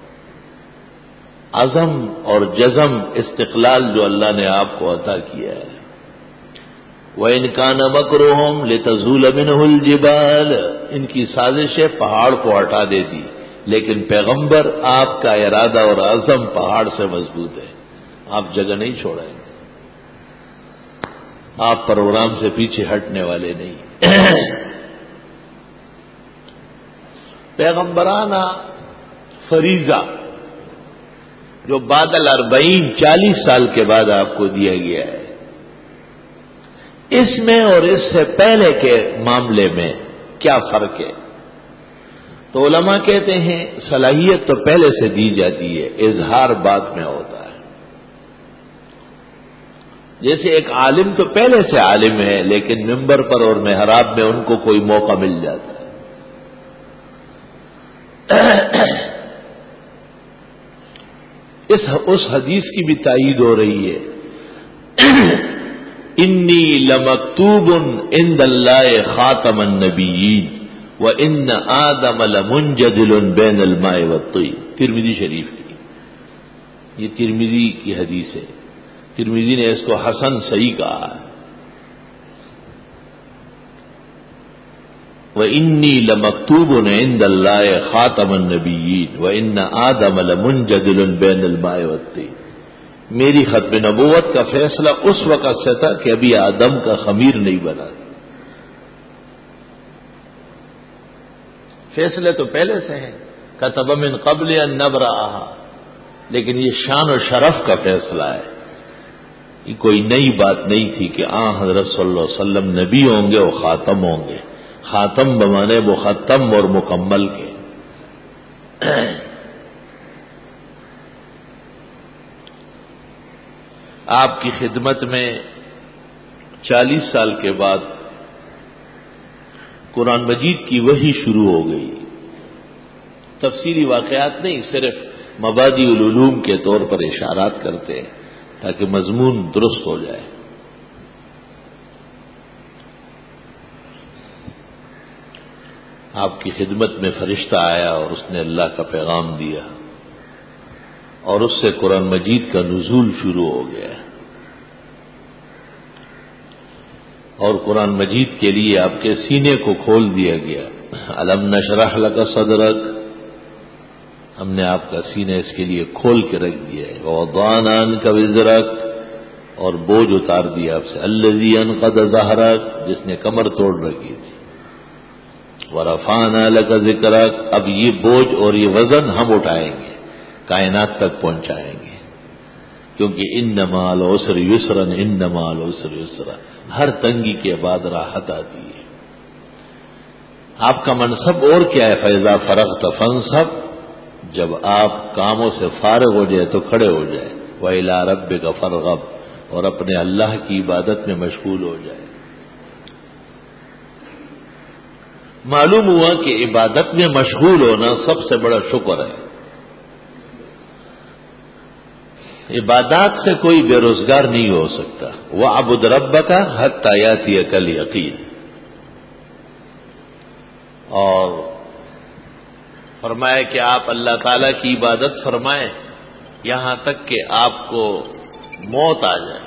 عزم اور جزم استقلال جو اللہ نے آپ کو عطا کیا ہے. وَإِنْ كَانَ مَكْرُهُمْ لِتَزُولَ مِنْهُ الْجِبَالُ، ان کی سازشیں پہاڑ کو ہٹا دیتی، لیکن پیغمبر آپ کا ارادہ اور عزم پہاڑ سے مضبوط ہے، آپ جگہ نہیں چھوڑیں گے، آپ پروگرام سے پیچھے ہٹنے والے نہیں. پیغمبرانہ فریضہ جو بعد الاربعین چالیس سال کے بعد آپ کو دیا گیا ہے، اس میں اور اس سے پہلے کے معاملے میں کیا فرق ہے؟ تو علماء کہتے ہیں صلاحیت تو پہلے سے دی جاتی ہے، اظہار بعد میں ہوتا ہے. جیسے ایک عالم تو پہلے سے عالم ہے لیکن ممبر پر اور محراب میں ان کو کوئی موقع مل جاتا ہے. اس اس حدیث کی بھی تائید ہو رہی ہے، انی لمکتوب عند اللہ خاتم النبیین وان آدم لمنجدل بین الماء والطین. ترمذی شریف کی، یہ ترمذی کی حدیث ہے، ترمذی نے اس کو حسن صحیح کہا ہے. وَإِنِّي لَمَكْتُوبٌ عِندَ اللَّهِ خَاتَمَ النَّبِيِّينَ وَإِنَّ آدَمَ لَمُنْجَدِلٌ بَيْنَ الْمَاءِ وَالطِّينِ. میری ختم نبوت کا فیصلہ اس وقت سے تھا کہ ابھی آدم کا خمیر نہیں بنا. فیصلے تو پہلے سے ہیں، كَتَبَ مِن قَبْلِ أَن نَّبْرَأَهَا، لیکن یہ شان و شرف کا فیصلہ ہے. یہ کوئی نئی بات نہیں تھی کہ آن حضرت صلی اللہ علیہ وسلم نبی ہوں گے اور خاتم ہوں گے. خاتم بمانے مختم اور مکمل کے. آپ کی خدمت میں چالیس سال کے بعد قرآن مجید کی وحی شروع ہو گئی. تفصیلی واقعات نہیں، صرف مبادئ العلوم کے طور پر اشارات کرتے ہیں تاکہ مضمون درست ہو جائے. آپ کی خدمت میں فرشتہ آیا اور اس نے اللہ کا پیغام دیا اور اس سے قرآن مجید کا نزول شروع ہو گیا. اور قرآن مجید کے لیے آپ کے سینے کو کھول دیا گیا. الم نشرح لک صدرک، ہم نے آپ کا سینہ اس کے لیے کھول کے رکھ دیا ہے. ووضعنا عنک وزرک، اور بوجھ اتار دیا آپ سے. الذی انقض ظہرک، جس نے کمر توڑ رکھی تھی. ورفعنا لک ذکرک، اب یہ بوجھ اور یہ وزن ہم اٹھائیں گے، کائنات تک پہنچائیں گے. کیونکہ ان مع العسر یسرا، ان مع العسر یسرا، ہر تنگی کے بعد راحت آتی ہے. آپ کا منصب اور کیا ہے؟ فَإِذَا فَرَغْتَ فَانصَبْ، جب آپ کاموں سے فارغ ہو جائے تو کھڑے ہو جائے. وَإِلَىٰ رَبِّكَ فَارْغَب، اور اپنے اللہ کی عبادت میں مشغول ہو جائے. معلوم ہوا کہ عبادت میں مشغول ہونا سب سے بڑا شکر ہے. عبادات سے کوئی بے روزگار نہیں ہو سکتا. وَاعْبُدْ رَبَّكَ حَتَّىٰ يَأْتِيَكَ الْيَقِينُ. اور فرمایا کہ آپ اللہ تعالی کی عبادت فرمائیں یہاں تک کہ آپ کو موت آ جائے.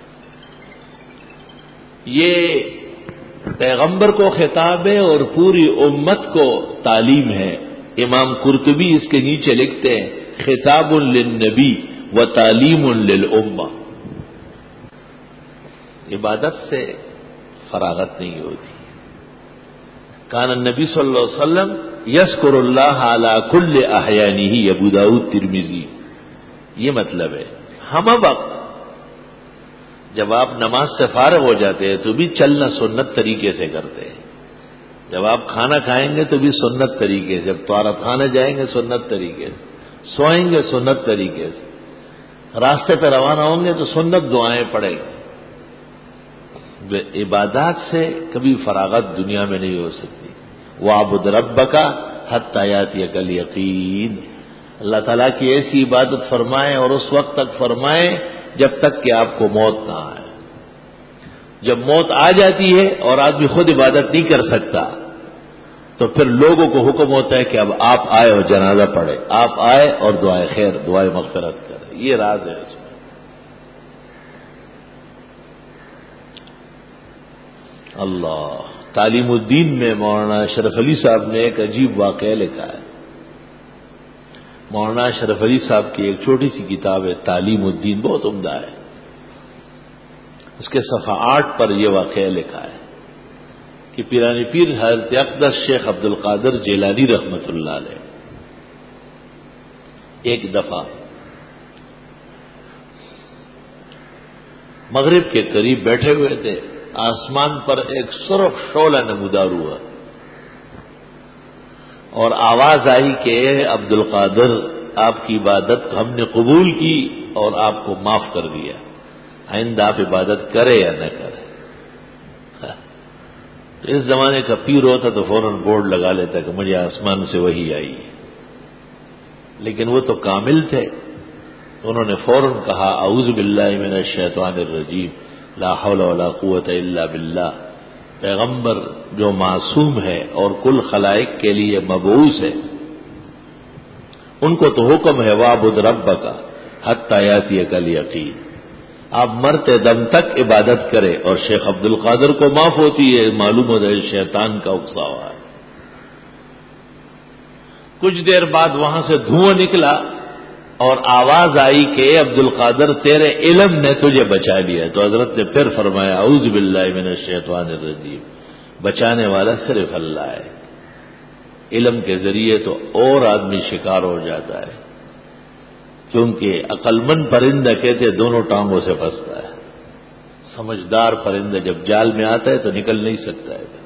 یہ پیغمبر کو خطاب ہے اور پوری امت کو تعلیم ہے. امام قرطبی اس کے نیچے لکھتے ہیں خطاب للنبی و تعلیم للامہ. عبادت سے فراغت نہیں ہوتی. کان النبی صلی اللہ علیہ وسلم یذکر اللہ علی کل احیانہ، ابو داؤد ترمذی. یہ مطلب ہے ہم وقت جب آپ نماز سے فارغ ہو جاتے ہیں تو بھی چلنا سنت طریقے سے کرتے ہیں. جب آپ کھانا کھائیں گے تو بھی سنت طریقے سے. جب طہارت خانے جائیں گے سنت طریقے سے. سوئیں گے سنت طریقے سے. راستے پہ روانہ ہوں گے تو سنت دعائیں پڑھیں گے. عبادات سے کبھی فراغت دنیا میں نہیں ہو سکتی. وَاعْبُدْ رَبَّكَ حَتَّىٰ يَأْتِيَكَ الْيَقِينُ. اللہ تعالیٰ کی ایسی عبادت فرمائیں اور اس وقت تک فرمائیں جب تک کہ آپ کو موت نہ آئے. جب موت آ جاتی ہے اور آدمی خود عبادت نہیں کر سکتا تو پھر لوگوں کو حکم ہوتا ہے کہ اب آپ آئے اور جنازہ پڑھے. آپ آئے اور دعائے خیر، دعائے مغفرت کریں. یہ راز ہے اس میں. اللہ. تعلیم الدین میں مولانا اشرف علی صاحب نے ایک عجیب واقعہ لکھا ہے. مولانا اشرف علی صاحب کی ایک چھوٹی سی کتاب ہے تعلیم الدین، بہت عمدہ ہے. اس کے صفحہ آٹھ پر یہ واقعہ لکھا ہے کہ پیرانی پیر حضرت اقدس شیخ عبد القادر جیلانی رحمت اللہ علیہ ایک دفعہ مغرب کے قریب بیٹھے ہوئے تھے. آسمان پر ایک سرخ شعلہ نمودار ہوا اور آواز آئی کہ عبد القادر آپ کی عبادت ہم نے قبول کی اور آپ کو معاف کر دیا. آئندہ آپ عبادت کرے یا نہ کرے. تو اس زمانے کا پیر ہوتا تو فوراً بورڈ لگا لیتا کہ مجھے آسمان سے وہی آئی ہے. لیکن وہ تو کامل تھے. انہوں نے فوراً کہا اعوذ باللہ من الشیطان الرجیم، لا حول ولا قوت الا باللہ. پیغمبر جو معصوم ہے اور کل خلائق کے لیے مبعوث ہے، ان کو تو حکم ہے وَاعْبُدْ رَبَّكَ حَتَّىٰ يَأْتِيَكَ الْيَقِينُ. آپ مرتے دم تک عبادت کرے. اور شیخ عبد القادر کو معاف ہوتی ہے، معلوم ہوتا ہے شیطان کا اکسا ہوا ہے. کچھ دیر بعد وہاں سے دھواں نکلا اور آواز آئی کہ اے عبد القادر تیرے علم نے تجھے بچا لیا. تو حضرت نے پھر فرمایا اعوذ باللہ من الشیطان الرجیم. بچانے والا صرف اللہ ہے. علم کے ذریعے تو اور آدمی شکار ہو جاتا ہے، کیونکہ عقل مند پرندہ کہتے دونوں ٹانگوں سے پھنستا ہے. سمجھدار پرندہ جب جال میں آتا ہے تو نکل نہیں سکتا ہے.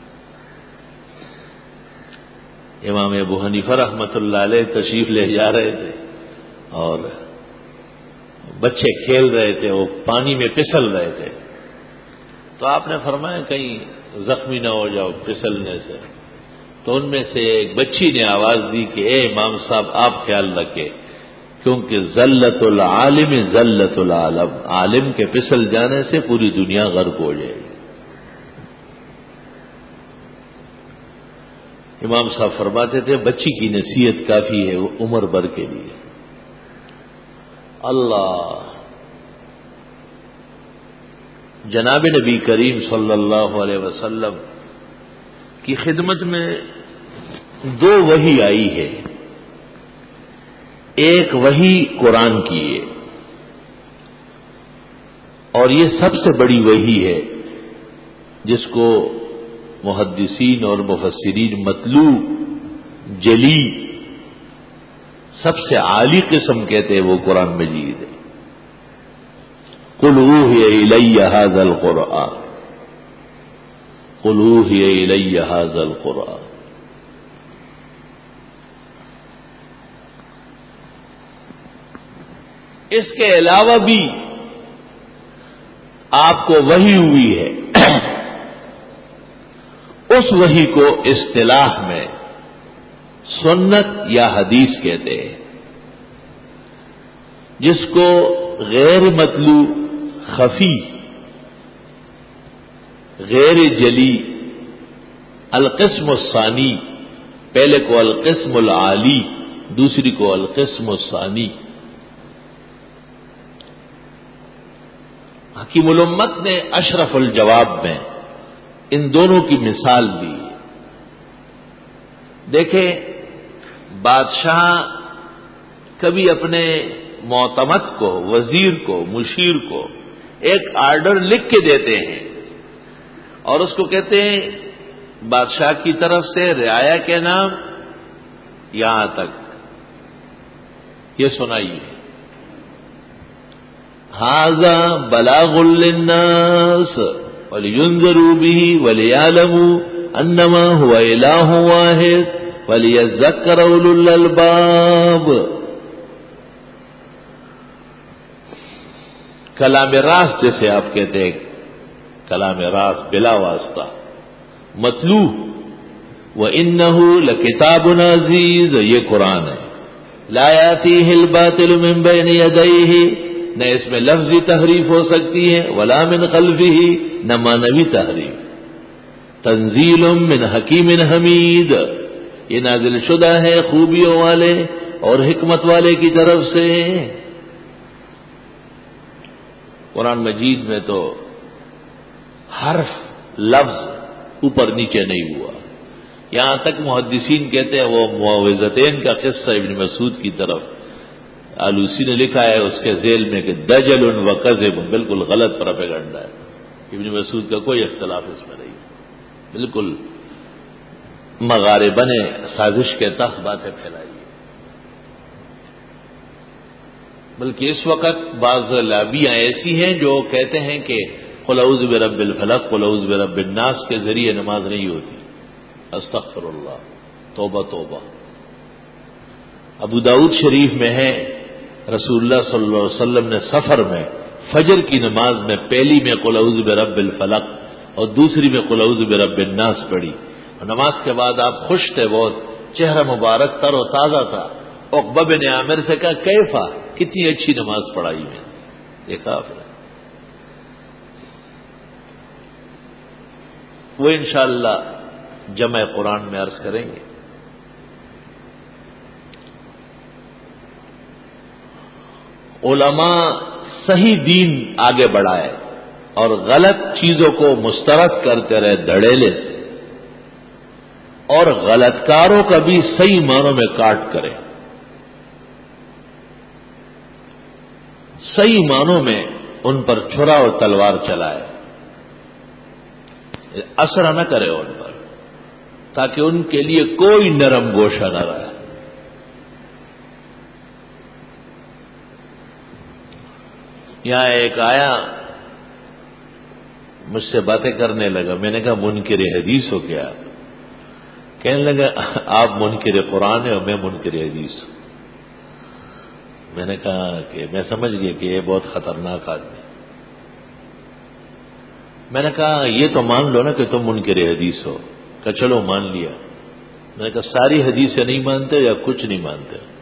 امام ابو حنیفہ رحمۃ اللہ علیہ تشریف لے جا رہے تھے اور بچے کھیل رہے تھے، وہ پانی میں پھسل رہے تھے، تو آپ نے فرمایا کہیں زخمی نہ ہو جاؤ پھسلنے سے. تو ان میں سے ایک بچی نے آواز دی کہ اے امام صاحب آپ خیال رکھیں، کیونکہ ذلت العالم ذلت العالم، عالم کے پھسل جانے سے پوری دنیا غرق ہو جائے گی. امام صاحب فرماتے تھے بچی کی نصیحت کافی ہے وہ عمر بھر کے لیے. اللہ جناب نبی کریم صلی اللہ علیہ وسلم کی خدمت میں دو وحی آئی ہے. ایک وحی قرآن کی ہے اور یہ سب سے بڑی وحی ہے جس کو محدثین اور مفسرین مطلوع جلی سب سے عالی قسم کہتے ہیں وہ قرآن مجید ہے. قل اوحی الی ھذا القرآن قل اوحی الی ھذا القرآن. اس کے علاوہ بھی آپ کو وحی ہوئی ہے. اس وحی کو اصطلاح میں سنت یا حدیث کہتے ہیں، جس کو غیر مطلوع، خفی، غیر جلی، القسم الثانی، پہلے کو القسم العالی، دوسری کو القسم الثانی. حکیم الامت نے اشرف الجواب میں ان دونوں کی مثال دی. دیکھیں بادشاہ کبھی اپنے معتمد کو، وزیر کو، مشیر کو ایک آرڈر لکھ کے دیتے ہیں اور اس کو کہتے ہیں بادشاہ کی طرف سے رعایا کے نام یہاں تک یہ سنائیے. ھذا بلاغ للناس وَلِيُنذِرُوا بِهِ وَلِيَعْلَمُوا أَنَّمَا هُوَ إِلَٰهٌ وَاحِدٌ وَلِيَذَّكَّرَ أُولُو الْأَلْبَابِ. کلام راست جیسے آپ کہتے ہیں، کلام راست بلا واسطہ مطلوع. وَإِنَّهُ لَكِتَابٌ عَزِيزٌ، یہ قرآن ہے. لَا يَأْتِيهِ الْبَاطِلُ مِن بَيْنِ يَدَيْهِ، نہ اس میں لفظی تحریف ہو سکتی ہے، ولا من خلفہ، نہ معنوی تحریف. تنزیل من حکیم حمید، یہ نازل شدہ ہے خوبیوں والے اور حکمت والے کی طرف سے. قرآن مجید میں تو حرف لفظ اوپر نیچے نہیں ہوا. یہاں تک محدثین کہتے ہیں وہ معوذتین کا قصہ ابن مسعود کی طرف آلوسی نے لکھا ہے اس کے ذیل میں کہ دجل و کذب، بالکل غلط پروپیگنڈا ہے. ابن مسعود کا کوئی اختلاف اس میں نہیں، بالکل مغاربہ نے سازش کے تحت باتیں پھیلائی. بلکہ اس وقت بعض لابیاں ایسی ہیں جو کہتے ہیں کہ قل اعوذ برب الفلق قل اعوذ برب الناس کے ذریعے نماز نہیں ہوتی. استغفر اللہ، توبہ توبہ. ابو داؤد شریف میں ہے رسول اللہ صلی اللہ علیہ وسلم نے سفر میں فجر کی نماز میں پہلی میں قل اعوذ برب الفلق اور دوسری میں قل اعوذ برب الناس پڑھی. اور نماز کے بعد آپ خوش تھے بہت، چہرہ مبارک تر و تازہ تھا. عقبہ بن عامر سے کہا کیفا، کتنی اچھی نماز پڑھائی میں. دیکھا آپ نے. وہ انشاءاللہ جمع قرآن میں عرض کریں گے. علماء صحیح دین آگے بڑھائے اور غلط چیزوں کو مسترد کرتے رہے دھڑیلے سے، اور غلط کاروں کا بھی صحیح معنوں میں کاٹ کرے. صحیح معنوں میں ان پر چھرا اور تلوار چلائے، اثر نہ کرے ان پر، تاکہ ان کے لیے کوئی نرم گوشہ نہ رہے. یہاں ایک آیا مجھ سے باتیں کرنے لگا. میں نے کہا منکر حدیث ہو کیا؟ کہنے لگا آپ منکر قرآن ہیں اور میں منکر حدیث ہوں. میں نے کہا کہ میں سمجھ گیا کہ یہ بہت خطرناک آدمی. میں نے کہا یہ تو مان لو نا کہ تم منکر حدیث ہو. کہ چلو مان لیا. میں نے کہا ساری حدیثیں نہیں مانتے یا کچھ نہیں مانتے؟